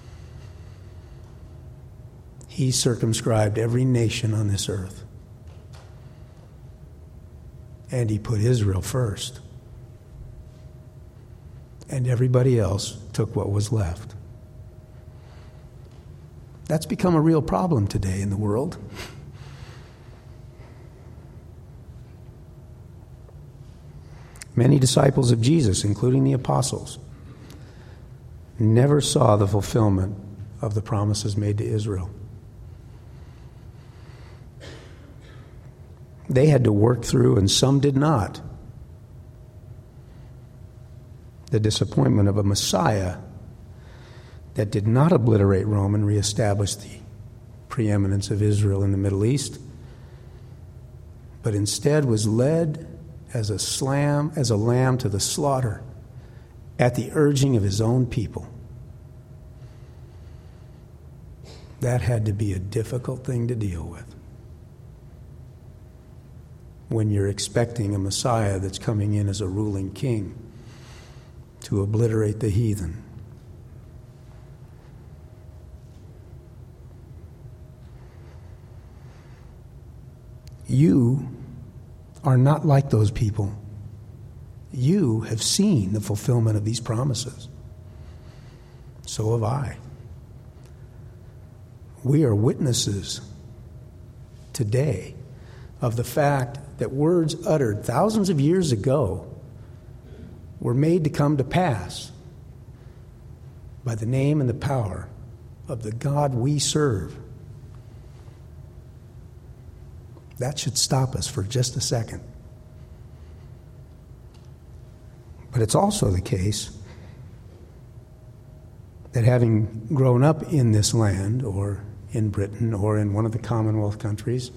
He circumscribed every nation on this earth. And he put Israel first. And everybody else took what was left. That's become a real problem today in the world. Many disciples of Jesus, including the apostles, never saw the fulfillment of the promises made to Israel. They had to work through, and some did not, the disappointment of a Messiah that did not obliterate Rome and reestablish the preeminence of Israel in the Middle East, but instead was led as a lamb to the slaughter at the urging of his own people. That had to be a difficult thing to deal with when you're expecting a Messiah that's coming in as a ruling king to obliterate the heathen. You are not like those people. You have seen the fulfillment of these promises. So have I. We are witnesses today of the fact that words uttered thousands of years ago were made to come to pass by the name and the power of the God we serve. That should stop us for just a second. But it's also the case that having grown up in this land, or in Britain, or in one of the Commonwealth countries,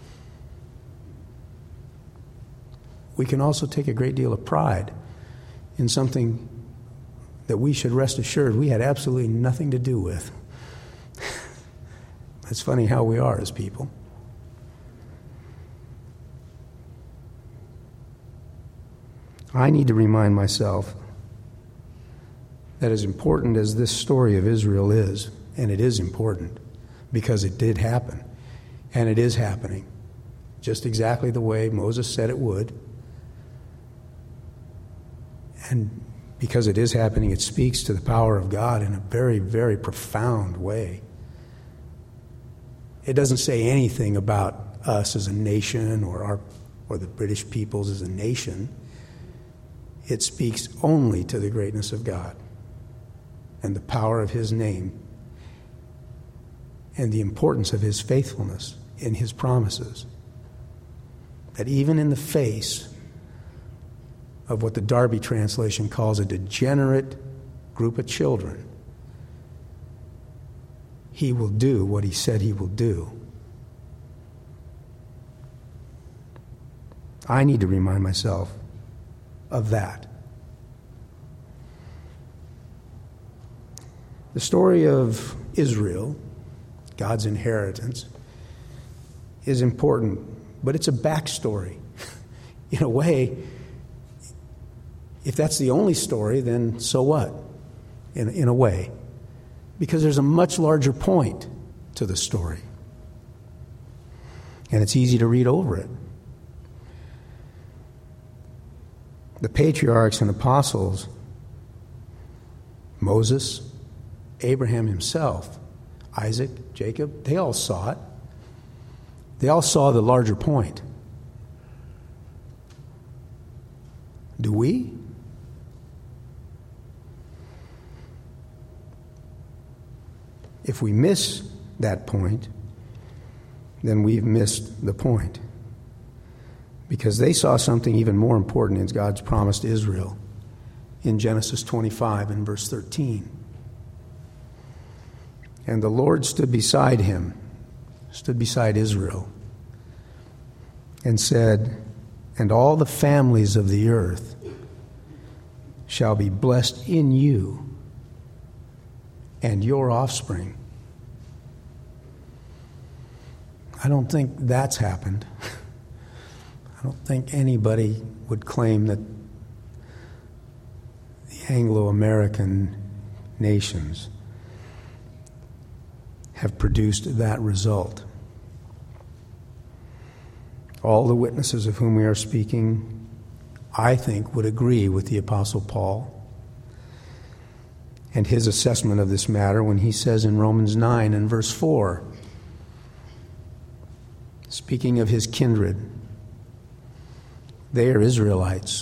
we can also take a great deal of pride in something that we should rest assured we had absolutely nothing to do with. It's funny how we are as people. I need to remind myself that as important as this story of Israel is, and it is important because it did happen, and it is happening just exactly the way Moses said it would, and because it is happening, it speaks to the power of God in a very, very profound way. It doesn't say anything about us as a nation or the British peoples as a nation. It speaks only to the greatness of God and the power of his name and the importance of his faithfulness in his promises. That even in the face of what the Darby translation calls a degenerate group of children, he will do what he said he will do. I need to remind myself of that. The story of Israel, God's inheritance, is important, but it's a backstory. In a way, if that's the only story, then so what? In a way. Because there's a much larger point to the story. And it's easy to read over it The patriarchs and apostles, Moses, Abraham himself, Isaac, Jacob, they all saw it. They all saw the larger point. Do we? If we miss that point, then we've missed the point. Because they saw something even more important in God's promise to Israel in Genesis 25 and verse 13. And the Lord stood beside him, stood beside Israel, and said, "And all the families of the earth shall be blessed in you and your offspring." I don't think that's happened. I don't think anybody would claim that the Anglo-American nations have produced that result. All the witnesses of whom we are speaking, I think, would agree with the Apostle Paul and his assessment of this matter when he says in Romans 9 and verse 4, speaking of his kindred, they are Israelites,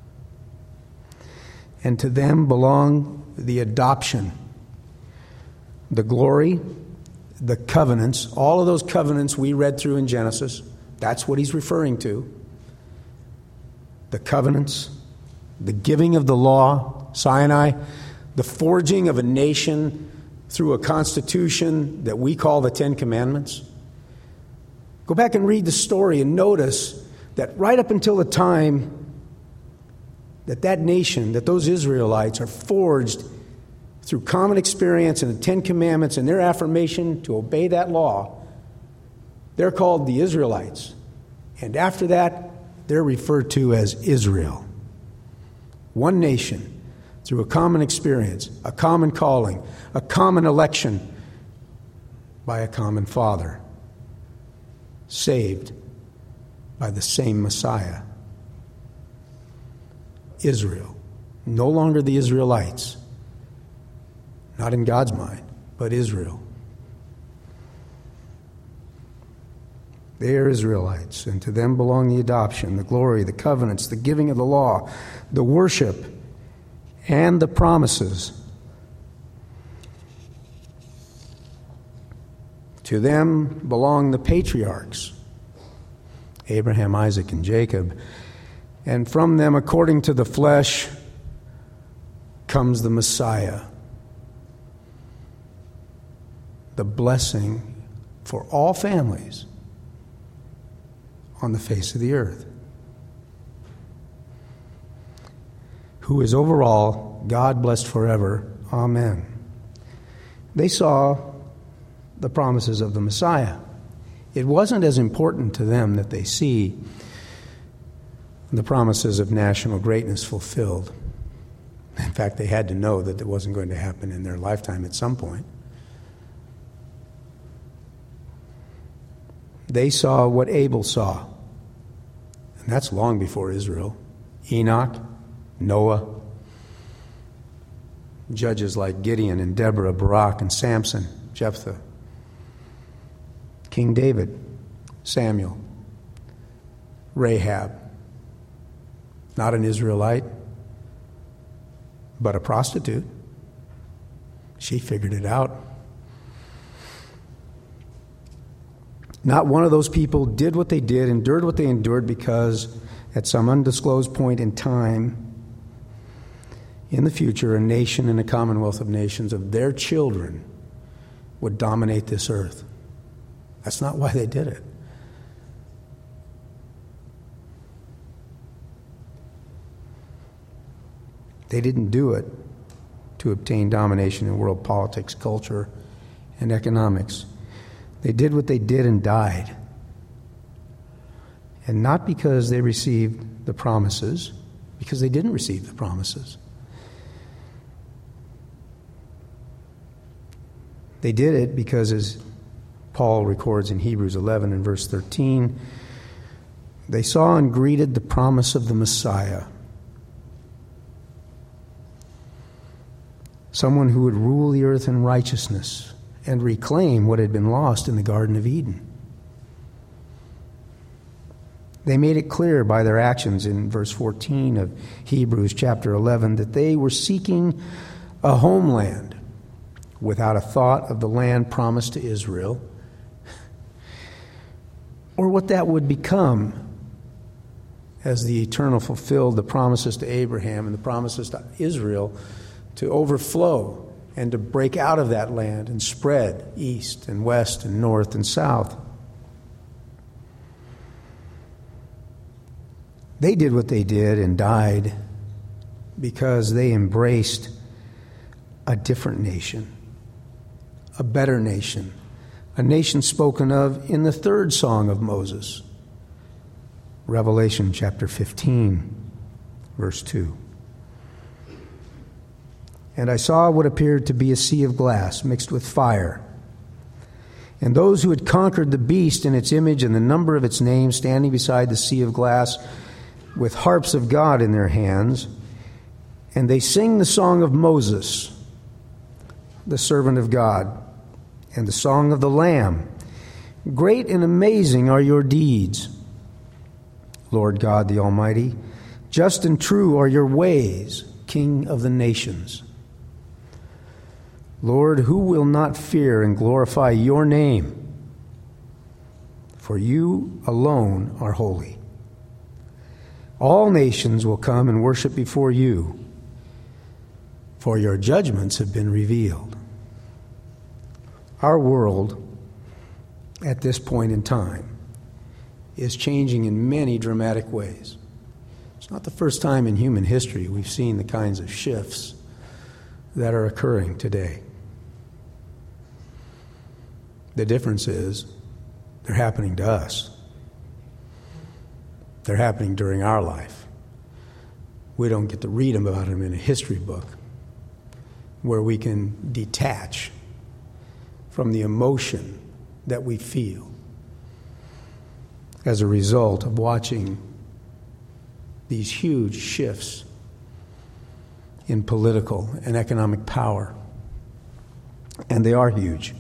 and to them belong the adoption, the glory, the covenants, all of those covenants we read through in Genesis. That's what he's referring to. The covenants, the giving of the law, Sinai, the forging of a nation through a constitution that we call the Ten Commandments. Go back and read the story and notice that right up until the time that nation, that those Israelites are forged through common experience and the Ten Commandments and their affirmation to obey that law, they're called the Israelites. And after that, they're referred to as Israel. One nation, through a common experience, a common calling, a common election by a common Father, saved by the same Messiah. Israel, no longer the Israelites, not in God's mind, but Israel. They are Israelites, and to them belong the adoption, the glory, the covenants, the giving of the law, the worship, and the promises. To them belong the patriarchs, Abraham, Isaac, and Jacob. And from them, according to the flesh, comes the Messiah, the blessing for all families on the face of the earth, who is overall God blessed forever. Amen. They saw the promises of the Messiah. It wasn't as important to them that they see the promises of national greatness fulfilled. In fact, they had to know that it wasn't going to happen in their lifetime at some point. They saw what Abel saw, and that's long before Israel. Enoch, Noah, judges like Gideon and Deborah, Barak and Samson, Jephthah, King David, Samuel, Rahab, not an Israelite, but a prostitute. She figured it out. Not one of those people did what they did, endured what they endured, because at some undisclosed point in time in the future, a nation and a commonwealth of nations of their children would dominate this earth. That's not why they did it. They didn't do it to obtain domination in world politics, culture, and economics. They did what they did and died. And not because they received the promises, because they didn't receive the promises. They did it because, as Paul records in Hebrews 11 and verse 13, they saw and greeted the promise of the Messiah, someone who would rule the earth in righteousness and reclaim what had been lost in the Garden of Eden. They made it clear by their actions in verse 14 of Hebrews chapter 11 that they were seeking a homeland without a thought of the land promised to Israel or what that would become as the Eternal fulfilled the promises to Abraham and the promises to Israel to overflow and to break out of that land and spread east and west and north and south. They did what they did and died because they embraced a different nation, a better nation, a nation spoken of in the third song of Moses, Revelation chapter 15, verse 2. And I saw what appeared to be a sea of glass mixed with fire, and those who had conquered the beast and its image and the number of its name standing beside the sea of glass with harps of God in their hands, and they sing the song of Moses, the servant of God, and the song of the Lamb. Great and amazing are your deeds, Lord God the Almighty. Just and true are your ways, King of the nations. Lord, who will not fear and glorify your name? For you alone are holy. All nations will come and worship before you, for your judgments have been revealed. Our world, at this point in time, is changing in many dramatic ways. It's not the first time in human history we've seen the kinds of shifts that are occurring today. The difference is they're happening to us. They're happening during our life. We don't get to read about them in a history book where we can detach from the emotion that we feel as a result of watching these huge shifts in political and economic power. And they are huge.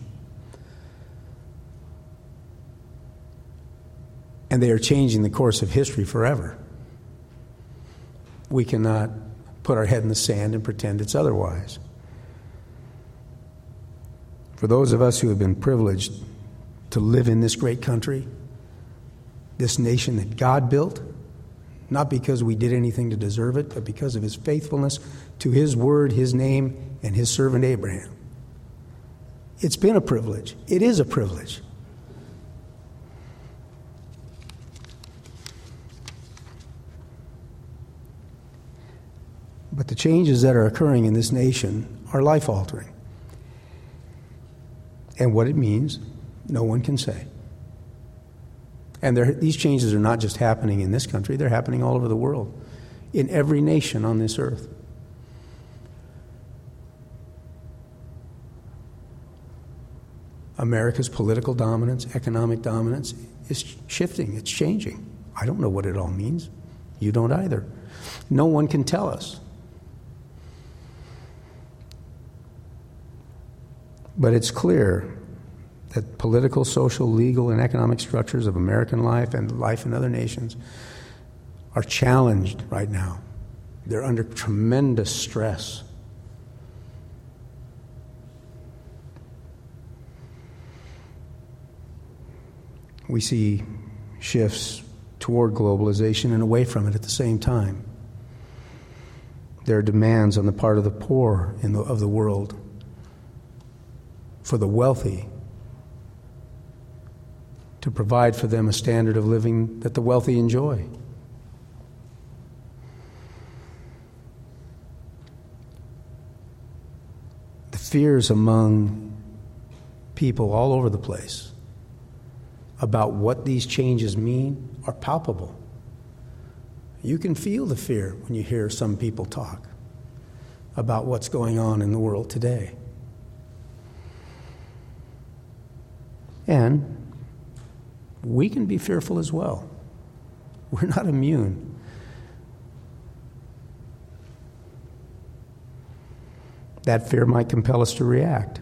And they are changing the course of history forever. We cannot put our head in the sand and pretend it's otherwise. For those of us who have been privileged to live in this great country, this nation that God built, not because we did anything to deserve it, but because of his faithfulness to his word, his name, and his servant Abraham. It's been a privilege. It is a privilege. But the changes that are occurring in this nation are life-altering. And what it means, no one can say. And these changes are not just happening in this country, they're happening all over the world, in every nation on this earth. America's political dominance, economic dominance is shifting, it's changing. I don't know what it all means. You don't either. No one can tell us. But it's clear that political, social, legal, and economic structures of American life and life in other nations are challenged right now. They're under tremendous stress. We see shifts toward globalization and away from it at the same time. There are demands on the part of the poor of the world for the wealthy to provide for them a standard of living that the wealthy enjoy. The fears among people all over the place about what these changes mean are palpable. You can feel the fear when you hear some people talk about what's going on in the world today. And we can be fearful as well. We're not immune. That fear might compel us to react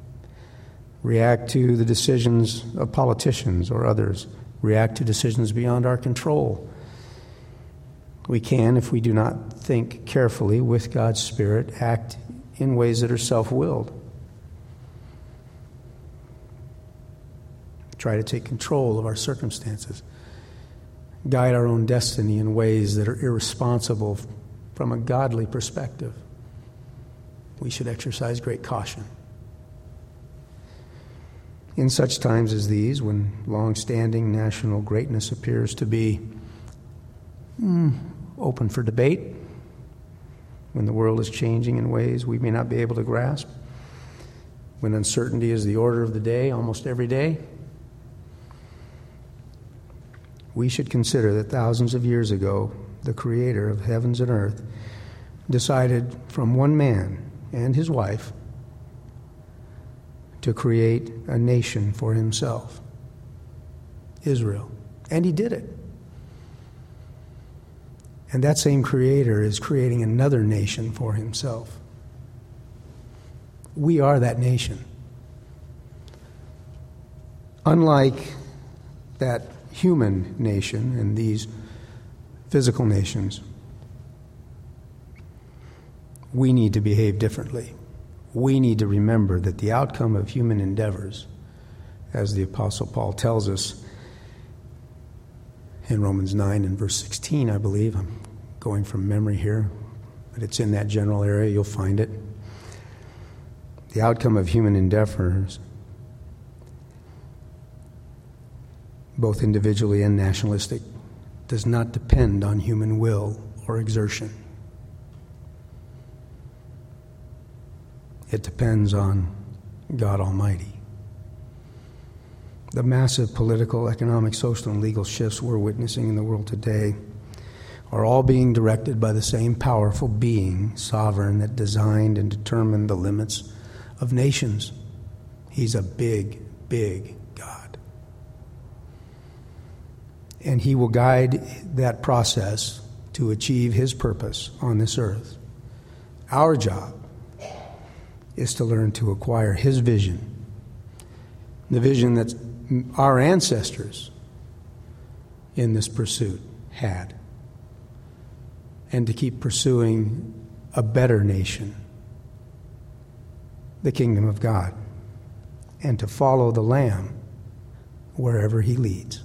to the decisions of politicians or others, react to decisions beyond our control. We can, if we do not think carefully with God's Spirit, act in ways that are self-willed. Try to take control of our circumstances, guide our own destiny in ways that are irresponsible from a godly perspective. We should exercise great caution. In such times as these, when long-standing national greatness appears to be open for debate, when the world is changing in ways we may not be able to grasp, when uncertainty is the order of the day almost every day, we should consider that thousands of years ago, the Creator of heavens and earth decided from one man and his wife to create a nation for himself, Israel. And he did it. And that same Creator is creating another nation for himself. We are that nation. Unlike that human nation and these physical nations, we need to behave differently. We need to remember that the outcome of human endeavors, as the Apostle Paul tells us in Romans 9 and verse 16, I believe. I'm going from memory here, but it's in that general area. You'll find it. The outcome of human endeavors, both individually and nationalistic, does not depend on human will or exertion. It depends on God Almighty. The massive political, economic, social, and legal shifts we're witnessing in the world today are all being directed by the same powerful being, sovereign, that designed and determined the limits of nations. He's a big, big God. And he will guide that process to achieve his purpose on this earth. Our job is to learn to acquire his vision, the vision that our ancestors in this pursuit had, and to keep pursuing a better nation, the kingdom of God, and to follow the Lamb wherever he leads.